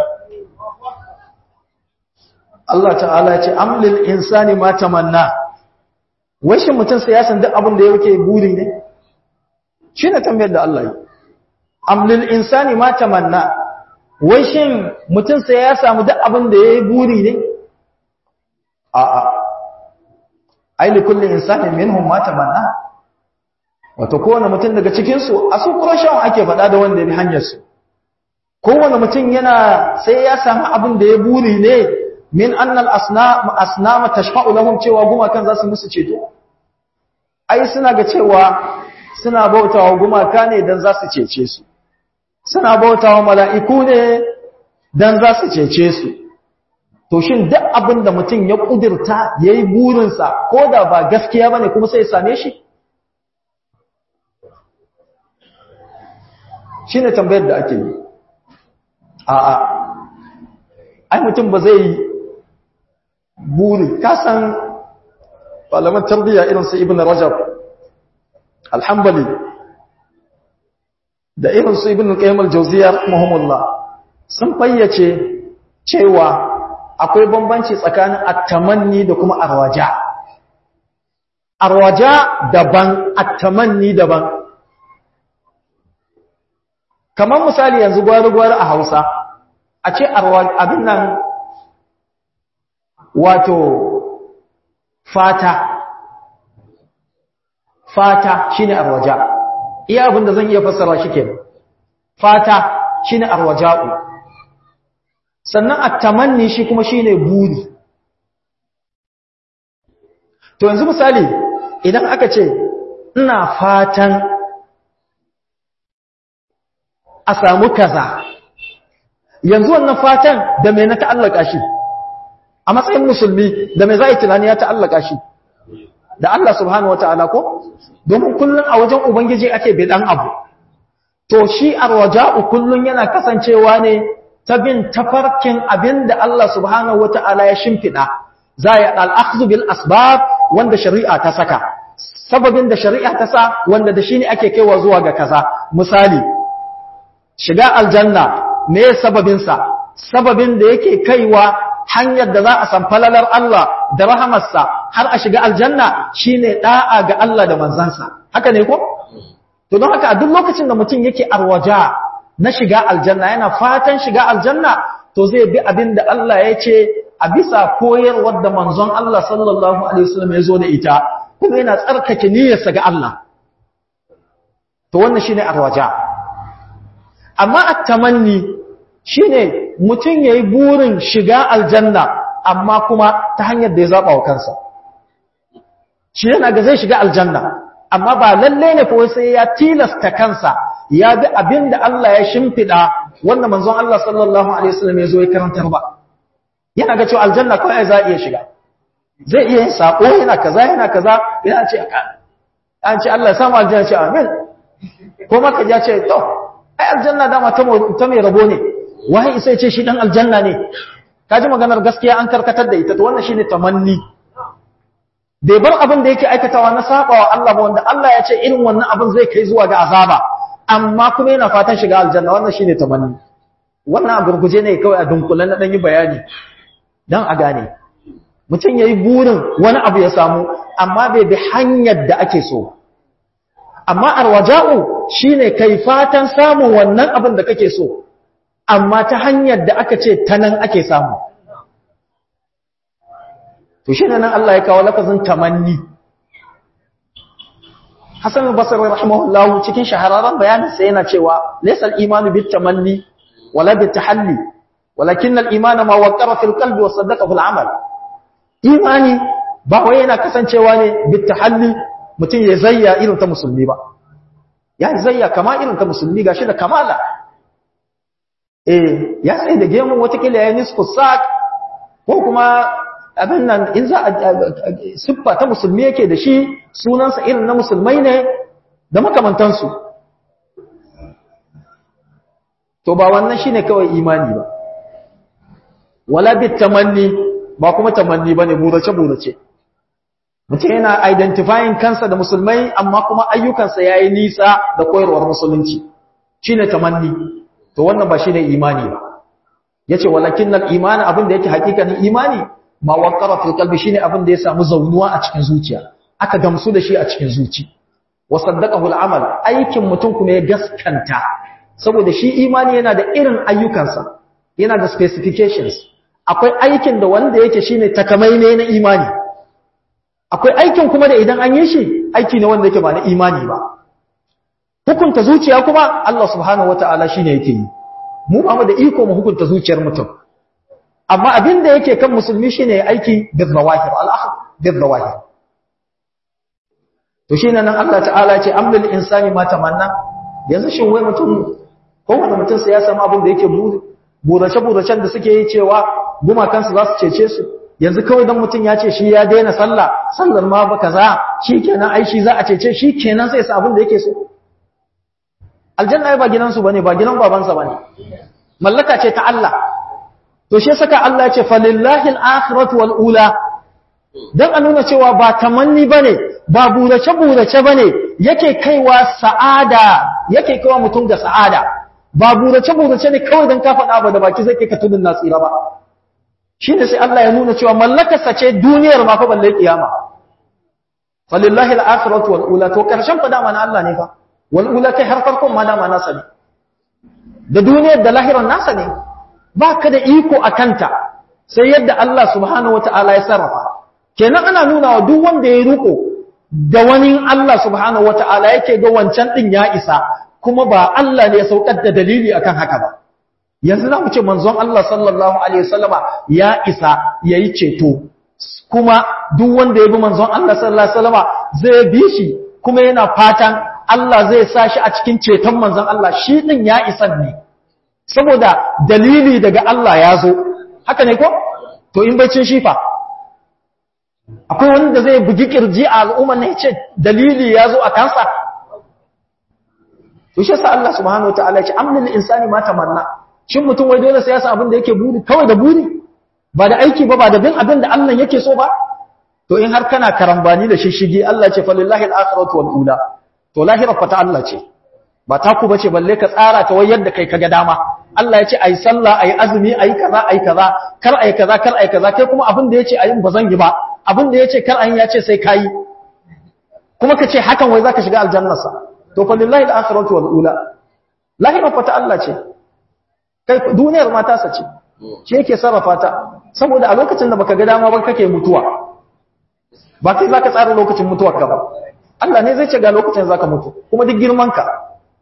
Allah ta'ala ce amlil insani ma tamanna wai shin mutum sai ya san duk abin da yake buri ne shine tambayar da Allah yi amlil insani ma tamanna wai shin mutum sai ya samu duk abin da yayi buri ne a a ai li kulli insanin minhum ma tamanna wato kowane mutum daga cikin su a su kurashin ake faɗa da wanda ya bi hanyar su kowane mutum yana sai ya samu abin da ya buri ne min annal asnam asnama tashfa'u lahum cewa gumakan za su musu ceto ai suna ga cewa suna bautawa gumaka ne dan za su cece su suna bautawa mala'iku ne dan za su cece su to shin duk abin da mutum ya kudirta yayi burinsa ko da ba gaskiya bane kuma sai ya same shi shine tambayar da ake yi a'a ai mutum ba zai buri kasan malaman tarbiyya irin su ibn rajab al-hanbali da irin su ibn qayyim al-jawziyya rahimahumullah sun fayyace cewa akwai bambanci tsakanin at-tamanni da kuma arwaja arwaja daban at-tamanni daban kamar misali yanzu gwari-gwari a Hausa a ce abin nan wato fata fata shine arwaja iya abin da zan iya fassara shi kenan fata shine arwaja'u sannan at-tamanni shi kuma shine buri to yanzu misali idan aka ce ina fatan a samu kaza yanzu wannan fatan da me na ta'allaka shi a matsayin musulmi da me za a yi tunani ya ta'allaka shi da Allah subhanahu wataala ko domin kullun a wajen ubangiji ake bidan abu to shi arwaja'u kullun yana kasancewa ne ta bin tafarkin abinda Allah subhanahu wataala ya shimfida za ya al-akhdhu bil asbab wanda shari'a ta saka sababin da shari'a ta sa wanda da shi ne ake kaiwa zuwa ga kaza misali shiga aljanna me sababin sa sababin da yake kaiwa hanyar da za a san falalar Allah da rahamarsa har a shiga aljanna shine da'a ga Allah da manzansa haka ne ko to don haka a duk lokacin da mutum yake arwaja na shiga aljanna yana fatan shiga aljanna to zai bi abin da Allah ya ce a bisa koyarwar da manzon Allah sallallahu alaihi wasallam ya zo da ita kuma yana tsarkake niyyarsa ga Allah to wannan shine arwaja amma at-tamanni shine mutum yayi burin shiga aljanna amma kuma ta hanyar da ya zaba wa kansa shi yana ga zai shiga aljanna amma ba lalle ne fa sai ya tilasta kansa ya bi abinda Allah ya shimfida wanda manzon Allah sallallahu alaihi wasallam ya zo ya karantar ba yana ga cewa aljanna kawai za iya shiga zai iya yin sako yana kaza yana kaza yana ce an ce Allah ya samu aljanna ce amin ko maka ya ce to ai aljanna dama ta mai rabo ne wai sai ce shi dan aljanna ne kaji maganar gaskiya an karkatar da ita to wannan shine tamanni bai bar abin da yake aikatawa na sabawa Allah ba wanda Allah ya ce irin wannan abin zai kai zuwa ga azaba amma kuma yana fatan shiga aljanna wannan shine tamanni wannan a gurguje ne kawai a dunkulen na dan yi bayani dan a gane mutum yayi burin wani abu ya samu amma bai bi hanyar da ake so amma arwaja'u shine kai fatan samun wannan abin da kake so amma ta hanyar da aka ce ta nan ake samu to shi nan Allah ya kawo lafazin tamanni Hassan al-Basri rahimahullahu cikin shahararren bayanin sa yana cewa laysa al-imanu bit tamanni wala bit tahalli walakin al-iman ma waqara fil qalbi wa saddaqa fil amal imani ba wai yana kasancewa ne bit tahalli mutum ya zayya irin ta musulmi ba ya zayya kama irin ta musulmi gashi da kamala eh ya sai da gemu wata kila ya nisfu sak ko kuma abin nan in za a siffa ta musulmi yake da shi sunansa irin na musulmai ne da makamantansu to ba wannan shine kawai imani ba wala bit tamanni ba kuma tamanni bane burace burace mutum yana identifying kansa da musulmai amma kuma ayyukansa yayi nisa da koyarwar musulunci shine tamanni to wannan ba shine imani ba yace walakinnal iman abin da yake hakikanin imani ma waqara fil qalbi shine abin da ya samu zaunuwa a cikin zuciya aka gamsu da shi a cikin zuci wa saddaqahu al amal aikin mutum kuma ya gaskanta saboda shi imani yana da irin ayyukansa yana da specifications akwai aikin da wanda yake shine takamaime na imani akwai aikin kuma da idan an yi shi aiki ne wanda yake ba na imani ba hukunta zuciya kuma Allah subhanahu wataala shine yake yi mu ba mu da iko mu hukunta zuciyar mutum amma abin da yake kan musulmi shine aiki bil zawahir al-akhdh bil zawahir to shine nan Allah ta'ala ce amlil insani ma tamanna yanzu shin wai mutum ko wanda mutum sai ya samu abin da yake burace buracen da suke yi cewa gumakansu za su cece su yanzu kawai dan mutum ya ce shi ya daina sallah sallar ma ba kaza shikenan ai shi za a cece shi kenan sai sa abin da yake so aljanna ai ba gidansu bane ba gidan babansa bane mallaka ce ta Allah to shi saka Allah ya ce falillahi al-akhiratu wal ula dan a nuna cewa ba tamanni bane ba burace burace bane yake kaiwa sa'ada yake kaiwa mutum ga sa'ada ba burace burace ne kawai dan ka faɗa ba da baki zai kai ka tudun nasira ba shine sai Allah ya nuna cewa mallakarsa ce duniyar ma fa balle kiyama falillahi al-akhiratu wal ula to karshen fa dama na Allah ne fa wal ula kai har farkon ma dama nasa ne da duniyar da lahiran nasa ne ba ka da iko akanta sai yadda Allah subhanahu wataala ya sarrafa kenan ana nuna wa duk wanda ya riko da wani Allah subhanahu wataala yake ga wancan din ya isa kuma ba Allah ne ya saukar da dalili akan haka ba yanzu za mu ce manzon Allah sallallahu alaihi wasallama ya isa yayi ceto kuma duk wanda ya bi manzon Allah sallallahu alaihi wasallama zai bi shi kuma yana fatan Allah zai sa shi a cikin ceton manzon Allah shi din ya isa ne saboda dalili daga Allah ya zo haka ne ko to in bacin shi fa akwai wanda zai bugi kirji a al'umma ne ce dalili ya zo a kansa to shi sa Allah subhanahu wataala ya ce amlil insani ma tamanna shin mutum wai dole sai ya san abin da yake buri kawai da buri ba da aiki ba ba da bin abin da Allah yake so ba to in har kana karambani da shishigi Allah ce falillahi al-akhiratu wal ula to lahira fa ta Allah ce ba ta ku bace balle ka tsara ta wai yadda kai kaga dama Allah ya ce ai sallah ai azumi ai kaza ai kaza kar ai kaza kar ai kaza kai kuma abin da yace ayin bazan yi ba abin da yace kar ayin yace sai kai kuma kace hakan wai zaka shiga aljannarsa to falillahi al-akhiratu wal ula lahira fa ta Allah ce kai duniyar ma ta sace shi yake sarrafa ta saboda a lokacin da baka ga dama ba kake mutuwa ba kai zaka tsara lokacin mutuwar ka ba Allah ne zai ce ga lokacin zaka mutu kuma duk girman ka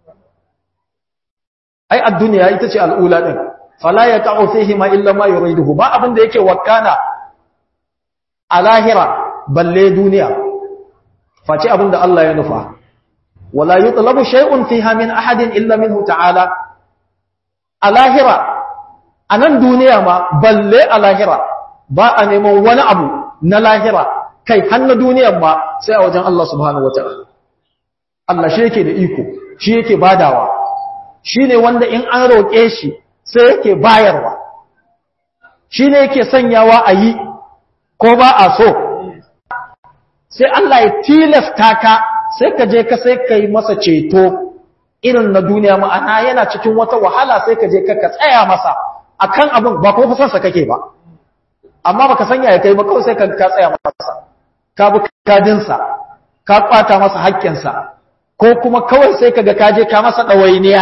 ai ad-dunya ita ce al-ula din fala yaqa'u fihi ma illa ma yuriduhu ba abin da yake wakana a lahira balle duniya face abin da Allah ya nufa wala yutlabu shay'un fiha min ahadin illa minhu ta'ala a lahira a nan duniya ma balle a lahira ba a neman wani abu na lahira kai har na duniyan ma sai a wajen Allah subhanahu wata'ala Allah shi yake da iko shi yake badawa shi ne wanda in an roƙe shi sai yake bayarwa shi ne yake sanyawa a yi ko ba a so sai Allah ya tilasta ka sai ka je ka sai ka yi masa ceto irin na duniya ma'ana yana cikin wata wahala sai ka je ka tsaya masa akan abin ba kuma fasansa kake ba amma baka sanya ya kai ba kawai sai ka ka tsaya masa ka bi kadinsa ka kwata masa haƙƙinsa ko kuma kawai sai kaga ka je ka masa dawainiya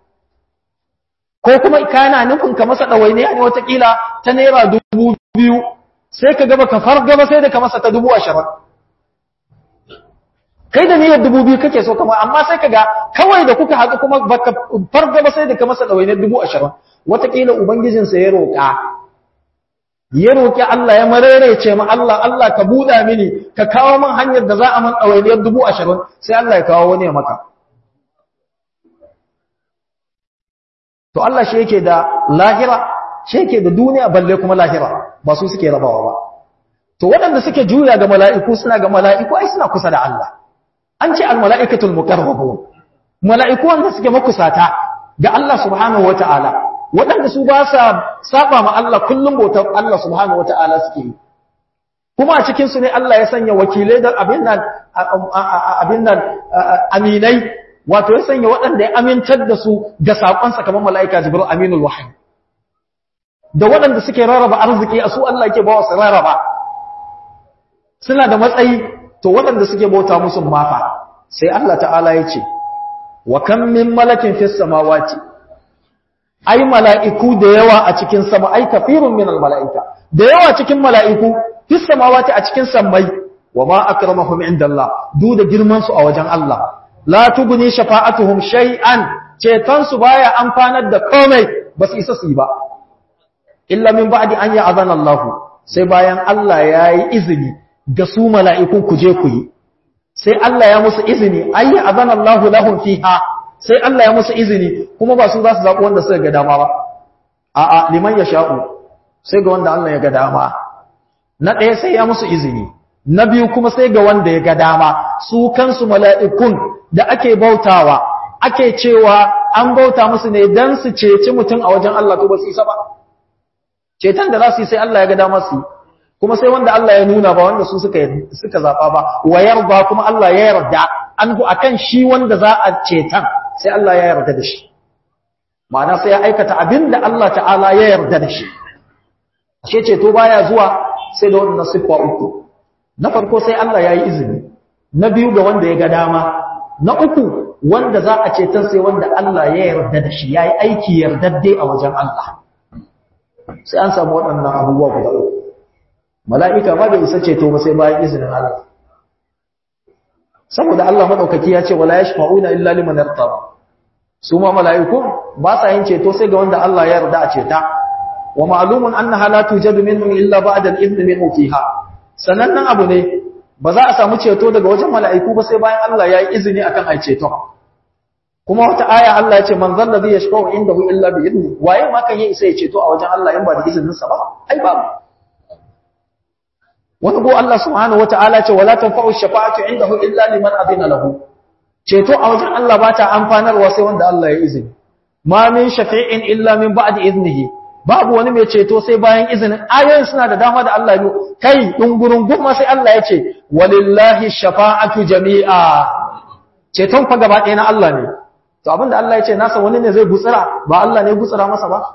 ko kuma kana nufin ka masa dawainiya ne watakila ta naira dubu biyu sai kaga baka farga ba sai da ka masa ta dubu ashirin kai da niyyar dubu biyu kake so kamar amma sai kaga kawai da kuka haɗu kuma baka farga ba sai da ka masa dawainiyar dubu ashirin watakila ubangijinsa ya roƙa ya roƙi Allah ya mararece ma Allah Allah ka buɗa mini ka kawo min hanyar da za a man ɗawainiyar dubu ashirin sai Allah ya kawo wani ya maka to Allah shi yake da lahira shi yake da duniya balle kuma lahira ba su suke rabawa ba to waɗanda suke juya ga mala'iku suna ga mala'iku ai suna kusa da Allah an ce al mala'ikatul muqarrabun mala'iku wanda suke makusata ga Allah subhanahu wataala waɗanda su ba sa saba ma Allah kullum bautar Allah subhanahu wata'ala suke yi kuma a cikin su ne Allah ya sanya wakilai da abin nan abin nan aminai wato ya sanya waɗanda ya amintar da su ga sakon sa kamar mala'ika Jibril aminul wahyi da waɗanda suke rarraba arziki a su Allah yake bawa su rarraba suna da matsayi to waɗanda suke bauta musu mafa sai Allah ta'ala ya ce wa kam min malakin fis samawati ai mala'iku da yawa a cikin sama ai kafirun min almala'ika da yawa cikin mala'iku fis samawati a cikin sammai wa ma akramahum indallah du da girman su a wajen Allah la tubni shafa'atuhum shay'an ceton su baya amfanar da komai basu isa su yi ba illa min ba'di an ya'zana Allah sai bayan Allah yayi izini ga su mala'ikun ku je ku yi sai Allah ya musu izini ay ya'zana Allah lahum fiha sai Allah ya musu izini kuma ba su za su zaɓi wanda suka ga dama ba a'a liman ya sha'u sai ga wanda Allah ya ga dama na ɗaya sai ya musu izini na biyu kuma sai ga wanda ya ga dama su kansu mala'ikun da ake bautawa ake cewa an bauta musu ne dan su ceci mutum a wajen Allah to ba su isa ba ceton da za su yi sai Allah ya ga dama su kuma sai wanda Allah ya nuna ba wanda su suka suka zaba ba wayar ba kuma Allah ya yarda an ku akan shi wanda za a cetan sai Allah ya yarda da shi ma'ana sai ya aikata abinda Allah ta'ala ya yarda da shi ashe ceto baya zuwa sai da wannan siffa uku na farko sai Allah ya yi izini na biyu ga wanda ya ga dama na uku wanda za a cetan sai wanda Allah ya yarda da shi yayi aiki yardadde a wajen Allah sai an samu waɗannan abubuwa guda uku mala'ika ma bai isa ceto ba sai bayan izinin Allah saboda Allah madaukaki ya ce wala yashfa'una illa liman irtaba su ma mala'iku ba sa yin ceto sai ga wanda Allah ya yarda a ceta wa ma'lumun annaha la tujadu minhum illa ba'da al-idhn minhu fiha sanannan abu ne ba za a samu ceto daga wajen mala'iku ba sai bayan Allah ya yi izini akan ai ceto kuma wata aya Allah ya ce man zalla zai yashfa'u indahu illa bi idni waye ma kan yi isa ya ceto a wajen Allah in ba da izinin sa ba ai babu wani go Allah subhanahu wataala ce wala tanfa'u shafa'atu indahu illa liman adina lahu ceto a wajen Allah ba ta amfanarwa sai wanda Allah ya izini ma min shafi'in illa min ba'di idnihi babu wani mai ceto sai bayan izinin ayoyin suna da dama da Allah ya kai dungurun gumma sai Allah ya ce walillahi shafa'atu jami'a ceton fa gaba ɗaya na Allah ne to abinda Allah ya ce nasa wani ne zai gutsira ba Allah ne gutsira masa ba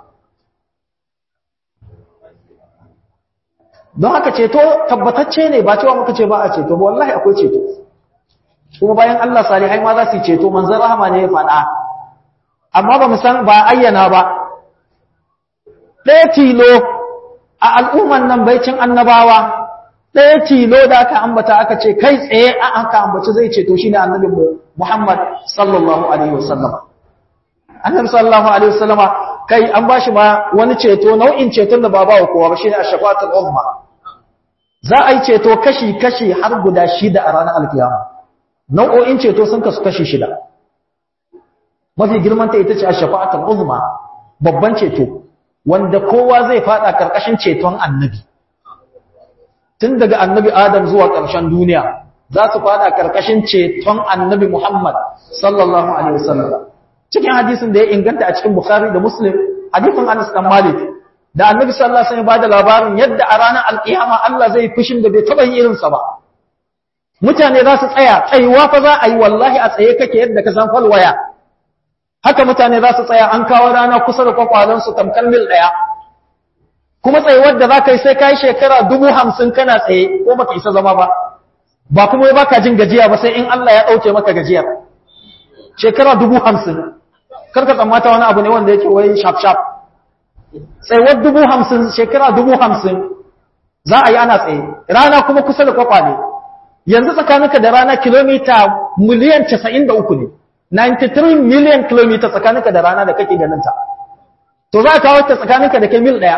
don haka ceto tabbatacce ne ba cewa muka ce ba a ceto ba wallahi akwai ceto kuma bayan Allah salihai ma za su yi ceto manzon rahama ne ya faɗa amma ba mu san ba ayyana ba ɗaya tilo a al'umman nan baicin annabawa ɗaya tilo da aka ambata aka ce kai tsaye aka ambaci zai ceto shine annabin mu Muhammad sallallahu alaihi wasallam annabi sallallahu alaihi wasallam kai an bashi ma wani ceto nau'in ceton da ba ba kowa ba shine ash-shafa'atul uzma za a yi ceto kashi kashi har guda shida a ranar alkiyama nau'o'in ceto sun kasu kashi shida mafi girman ta ita ce ash-shafa'atul uzma babban ceto wanda kowa zai fada karkashin ceton annabi tun daga annabi Adam zuwa ƙarshen duniya za su fada karkashin ceton annabi Muhammad sallallahu alaihi wasallam cikin hadisin da ya inganta a cikin Bukhari da Muslim hadisin Anas bin Malik da annabi sallallahu alaihi wasallam ya bada labarin yadda a ranar alkiyama Allah zai fushin da bai taba yin irin sa ba mutane za su tsaya tsayuwa fa za a yi wallahi a tsaye kake yadda ka san falwaya haka mutane za su tsaya an kawo rana kusa da kwakwalan su tamkar mil daya kuma tsayuwar da za ka yi sai ka yi shekara dubu hamsin kana tsaye ko baka isa zama ba ba kuma ya baka jin gajiya ba sai in Allah ya ɗauke maka gajiyar shekara dubu hamsin karka tsammata wani abu ne wanda yake wai shaf-shaf tsayuwar dubu hamsin shekara dubu hamsin za a yi ana tsaye rana kuma kusa da kwakwale yanzu tsakaninka da rana kilomita miliyan casa'in da uku ne ninety-three million kilomita tsakaninka da rana da kake ganinta to za a kawo ta tsakaninka da kai mil ɗaya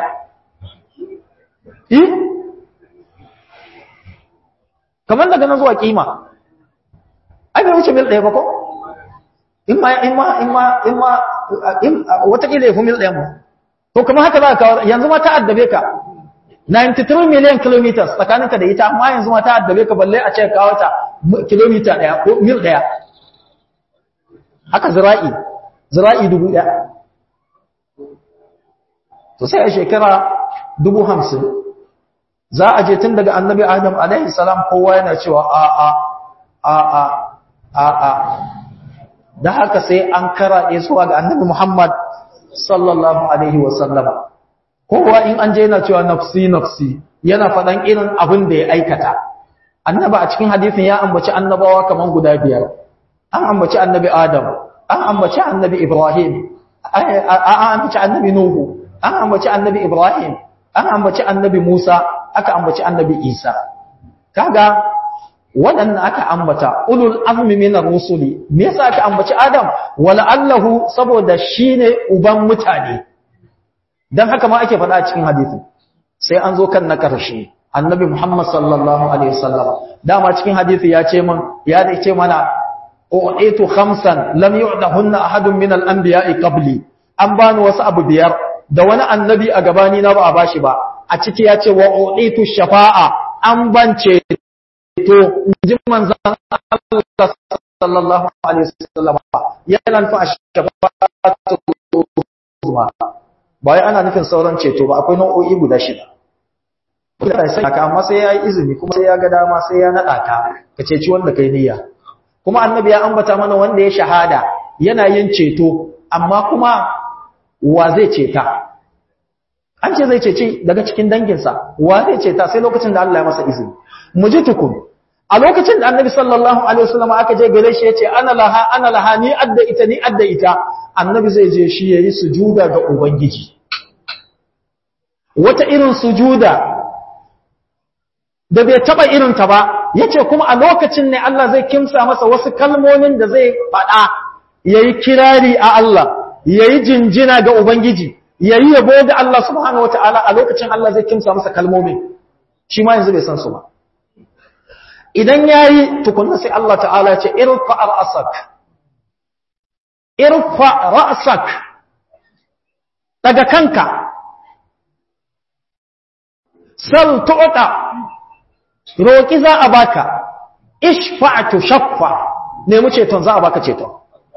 eh kamar daga nan zuwa kima ai bai wuce mil ɗaya ba ko in ma in ma in ma in ma wata kila yafi mil ɗaya mu to kamar haka za ka kawo yanzu ma ta addabe ka ninety-three million kilometers tsakaninka da ita amma yanzu ma ta addabe ka balle a ce kawo ta kilomita ɗaya ko mil ɗaya haka zira'i zira'i dubu ɗaya to sai a shekara dubu hamsin za a je tun daga annabi adam alaihi salam kowa yana cewa a a a a a a da haka sai an karaɗe zuwa ga annabi muhammad sallallahu alaihi wasallama kowa in an je yana cewa nafsi nafsi yana faɗan irin abin da ya aikata annaba a cikin hadisin ya ambaci annabawa kaman guda biyar an ambaci annabi adam an ambaci annabi ibrahim an ambaci annabi nuhu an ambaci annabi ibrahim an ambaci annabi musa aka ambaci annabi isa kaga waɗannan aka ambata ulul azmi minar rusuli me yasa aka ambaci adam wala allahu saboda shine uban mutane dan haka ma ake faɗa a cikin hadisi sai an zo kan na ƙarshe annabi muhammad sallallahu alaihi wasallam dama cikin hadisi ya ce man ya ce mana u'titu khamsan lam yu'dahunna ahadun min al-anbiya'i qabli an bani wasu abu biyar da wani annabi a gabani na ba a bashi ba a ciki ya ce wa uditu shafa'a an bance to inji manzon Allah sallallahu alaihi wasallam yana nufin shafa'atu uzma ba wai ana nufin sauran ceto ba akwai nau'o'i guda shida kuma sai ka amma sai yayi izini kuma sai ya ga dama sai ya nada ka ka ceci wanda kai niyya kuma annabi ya ambata mana wanda ya shahada yana yin ceto amma kuma wa zai ceta an ce zai ceci daga cikin danginsa wa zai ceta sai lokacin da Allah ya masa izini mu ji tukun a lokacin da annabi sallallahu alaihi wasallam aka je gare shi yace ana laha ana laha ni adda ita ni adda ita annabi zai je shi yayi sujuda ga ubangiji wata irin sujuda da bai taba irin ta ba yace kuma a lokacin ne Allah zai kimsa masa wasu kalmomin da zai faɗa yayi kirari a Allah yayi jinjina ga ubangiji yayi yabo ga Allah subhanahu wataala a lokacin Allah zai kimsa masa kalmomin shi ma yanzu bai san su ba idan yayi tukunna sai Allah ta'ala ya ce irfa ra'sak irfa ra'sak daga kanka sal tu'ta roki za a baka ishfa'tu shaffa nemi ceton za a baka ceton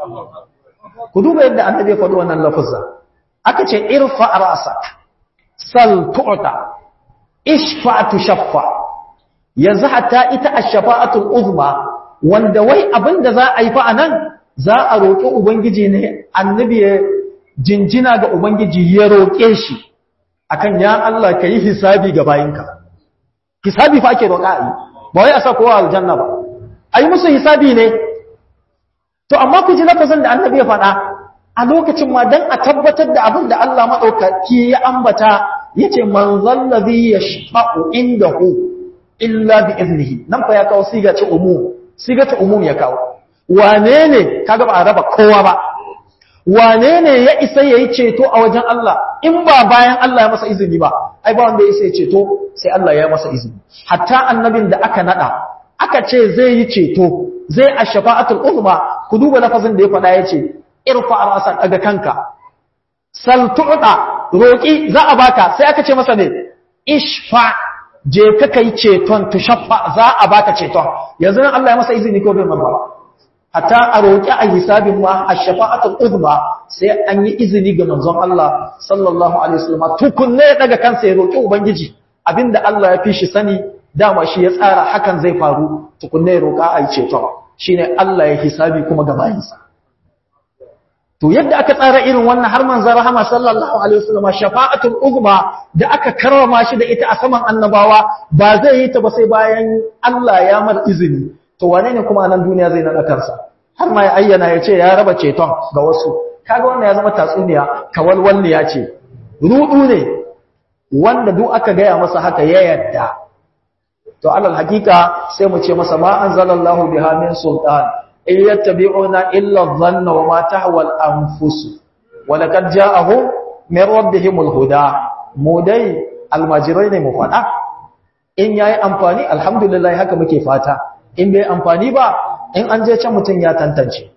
ku duba yadda annabi ya faɗi wannan lafazin aka ce irfa ra'sak sal tu'ta ishfa'tu shaffa yanzu hatta ita ash-shafa'atul uzma wanda wai abinda za a yi fa anan za a roƙi ubangiji ne annabi ya jinjina ga ubangiji ya roƙe shi akan ya Allah kai hisabi ga bayinka hisabi fa ake roƙa yi ba wai a sa kowa aljanna ba ayi musu hisabi ne to amma ku ji lafazin da annabi ya faɗa a lokacin ma dan a tabbatar da abin da Allah madaukaki ya ambata yace man zallazi yashfa'u indahu illa bi iznihi nan fa ya kawo siga ce umum siga ta umum ya kawo wane ne kaga ba a raba kowa ba wane ne ya isa yayi ceto a wajen Allah in ba bayan Allah ya masa izini ba ai ba wanda ya isa ya ceto sai Allah ya masa izini hatta annabin da aka nada aka ce zai yi ceto zai ash-shafa'atul uzma ku duba lafazin da ya faɗa yace irfa ra'sak daga kanka sal tu'ta roki za a baka sai aka ce masa ne ishfa je ka kai ceton tushaffa za a baka ceton yanzu nan Allah ya masa izini ko bai marba hatta a roki a hisabin ma ash-shafa'atul uzma sai an yi izini ga manzon Allah sallallahu alaihi wasallam tukunne daga kansa ya roki ubangiji abinda Allah ya fi shi sani dama shi ya tsara hakan zai faru tukunne ya roka a yi ceton shine Allah ya hisabi kuma ga bayinsa to yadda aka tsara irin wannan har manzon rahama sallallahu alaihi wasallam shafa'atul uzma da aka karrama shi da ita a saman annabawa ba zai yi ta ba sai bayan Allah ya mar izini to wane ne kuma nan duniya zai nada kansa har ma ya ayyana ya ce ya raba ceton ga wasu kaga wannan ya zama tatsuniya kawalwalli ya ce rudu ne wanda duk aka gaya masa haka ya yadda to alal hakika sai mu ce masa ma anzalallahu biha min sultan in yattabi'una illa adh-dhanna wa ma tahwa al-anfus wa laqad ja'ahum min rabbihimul huda mu dai almajirai ne mu fada in yayi amfani alhamdulillah haka muke fata in bai amfani ba in an je can mutun ya tantance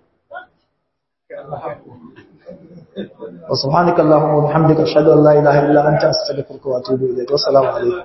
wa subhanakallahumma wa bihamdika ashhadu an la ilaha illa anta astaghfiruka wa atubu ilayk wa assalamu alaykum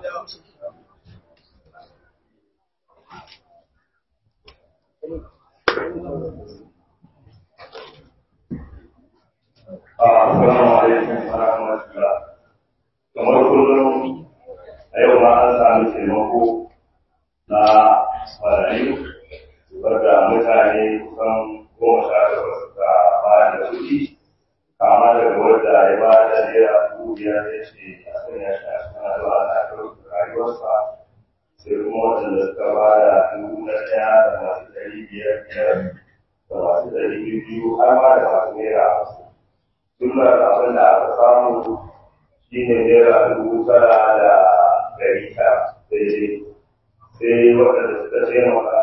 Assalamu alaikum wa rahmatullah. Kamar kullum a yau ma an sami taimako na marayu wadda mutane kusan goma sha takwas da bayan da kuɗi kama daga wadda ya ba da naira dubu biyar ya ce a sanya shi a cikin addu'a na rayuwarsa sai kuma waɗanda suka ba da dubu na ɗaya da masu ɗari biyar biyar da masu ɗari biyu har ma da masu naira hamsin. Jumlar abin da aka samu shi ne naira dubu tara da ɗari tara daidai sai waɗanda suka taimaka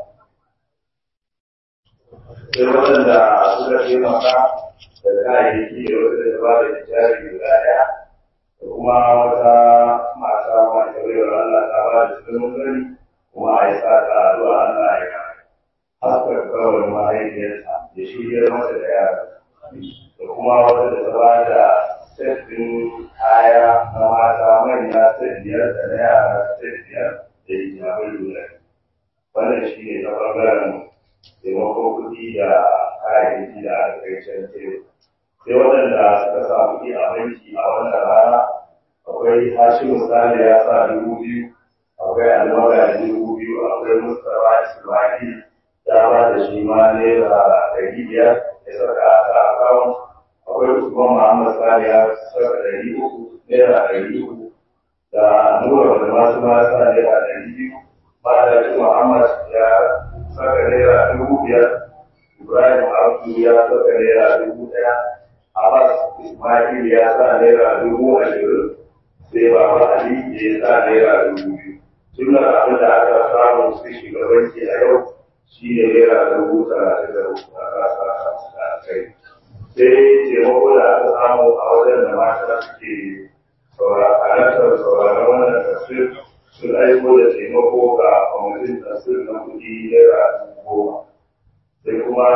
sai waɗanda suka taimaka da kayayyaki da waɗanda ta ba da jari guda ɗaya da kuma wata mata masu rewar Allah ta ba da sunan gari kuma a yi sa ta zuwa Allah ya haskar kawai mahaifiyarsa da shi ya masa da yara da kuma wata da ta ba da set ɗin kaya na mata manya set biyar da na yara set biyar da hijabin lura. Wannan shi ne ta ɓangaren taimakon kuɗi da kayayyaki da aka kai can tebur. Sai waɗanda suka sa kuɗi a banki a wannan rana akwai Hashimu Sale ya sa dubu biyu, akwai Almara dubu biyu, akwai Mustapha Ismail ya ba da shi ma naira ɗari biyar ya saka a akawun, akwai Usman Muhammad Sale ya saka ɗari uku naira ɗari uku da Nura da masu ma sa naira ɗari biyu, Malaki Muhammad ya saka naira dubu biyar, Ibrahim Abdu ya saka naira dubu ɗaya, Abbas Ismail ya sa naira dubu ashirin, sai Baba Ali ya sa naira dubu biyu. Jumlar abin da aka samu su shiga banki a yau shi ne naira dubu talatin da uku a kasa a kai. Sai taimako da aka samu a wajen da mata suke halartar sauraron wannan tafsir sun aiko da taimako ga kwamitin tafsir na kuɗi naira dubu goma. Sai kuma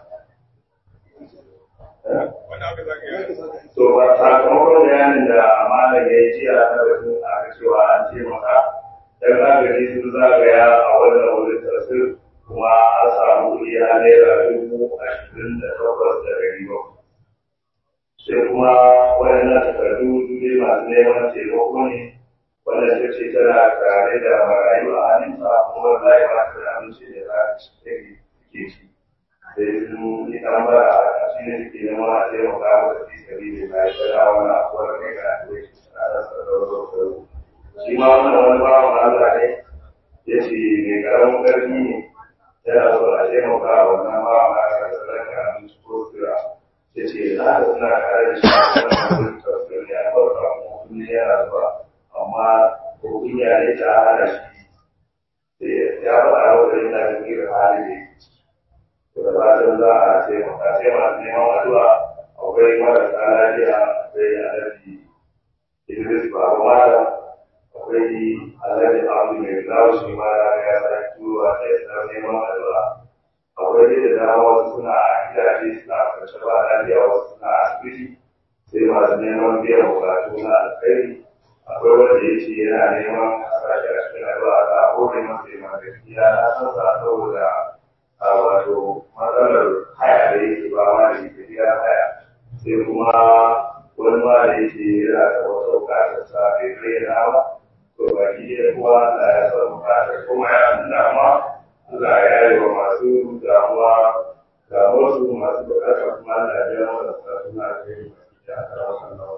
to ba sakamakon bayanin da malam ya yi jiya na batun a cewa an taimaka dan agari sun zagaya a wannan wurin tafsir kuma an samu kuɗi a naira dubu ashirin da takwas da ɗari bakwai. Sai kuma waɗannan takardu dai masu neman taimako ne wannan ta ce tana tare da marayu a hannunta kuma wallahi ba ta da aminci da za ta suke ci. Sai sun yi tambara a shi ne suke neman a taimaka masa fi sabi da na yi tana wani abuwar ne ga akwai shi a rasa ɗauro shi ma wannan wani bawan Allah ne ya ce mai karamin ƙarfi ne yana so a taimaka wa wannan bawan Allah da sadaka abinci ko sura ya ce za a suna tare da shi a wannan wurin tafsir ne a bauta kuma kullum yana zuwa amma ko kunya ne ta hana shi ya faɗa wa da yana da irin hali ne to da fatan za a taimaka sai masu neman addu'a akwai marasa lafiya akwai alaji Idris Babu Malam akwai alhaji abu mai zawo shi ma ya sa tuwa da ya sa neman addu'a akwai dai da dama wasu suna a gidaje suna kwance ba lafiya wasu suna a asibiti sai masu neman biyan bukatu na alkhairi akwai wanda ya ce yana neman a sashi a cikin addu'a ta hore masa yi gaskiya na san sa saboda a wato matsalar haya da yake ba ma da yake biya haya sai kuma wani ma da yake yana da wata bukatar sa bai bayyana ba to baki da kuwa Allah ya san bukatar kuma ya nuna ma Allah ya yi wa masu damuwa damuwar su masu bukatar kuma Allah ya biya wa da suna kai da aka rasa nawa.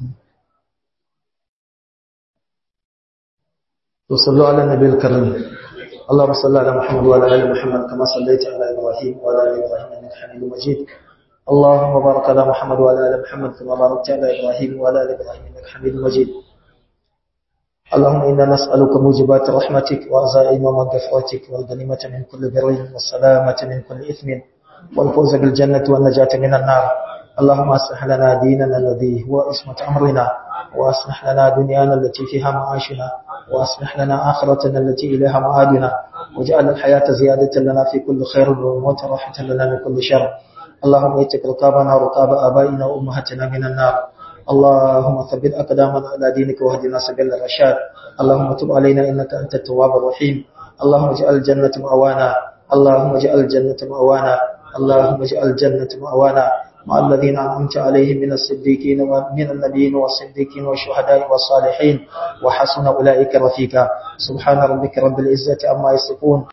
وصلوا على النبي الكريم اللهم صل على محمد وعلى ال محمد كما صليت على ابراهيم وعلى ال ابراهيم انك حميد مجيد اللهم بارك على محمد وعلى ال محمد كما باركت على ابراهيم وعلى ال ابراهيم انك حميد مجيد اللهم انا نسالك موجبات رحمتك وعزائم مغفرتك والغنيمه من كل بر والسلامه من كل اثم والفوز بالجنه والنجاه من النار اللهم اصلح لنا ديننا الذي هو عصمه امرنا واصلح لنا دنيانا التي فيها معاشنا وأصلح لنا آخرتنا التي إليها معادنا واجعل الحياة زيادة لنا في كل خير والموت راحة لنا من كل شر اللهم اتق رقابنا ورقاب آبائنا وأمهاتنا من النار اللهم ثبت أقدامنا على دينك واهدنا سبيل الرشاد اللهم تب علينا إنك أنت التواب الرحيم اللهم اجعل الجنة مأوانا اللهم اجعل الجنة مأوانا اللهم اجعل الجنة مأوانا مع الذين أنعمت عليهم من الصديقين ومن النبيين والصديقين والشهداء والصالحين وحسن أولئك رفيقا سبحان ربك رب العزة عما يصفون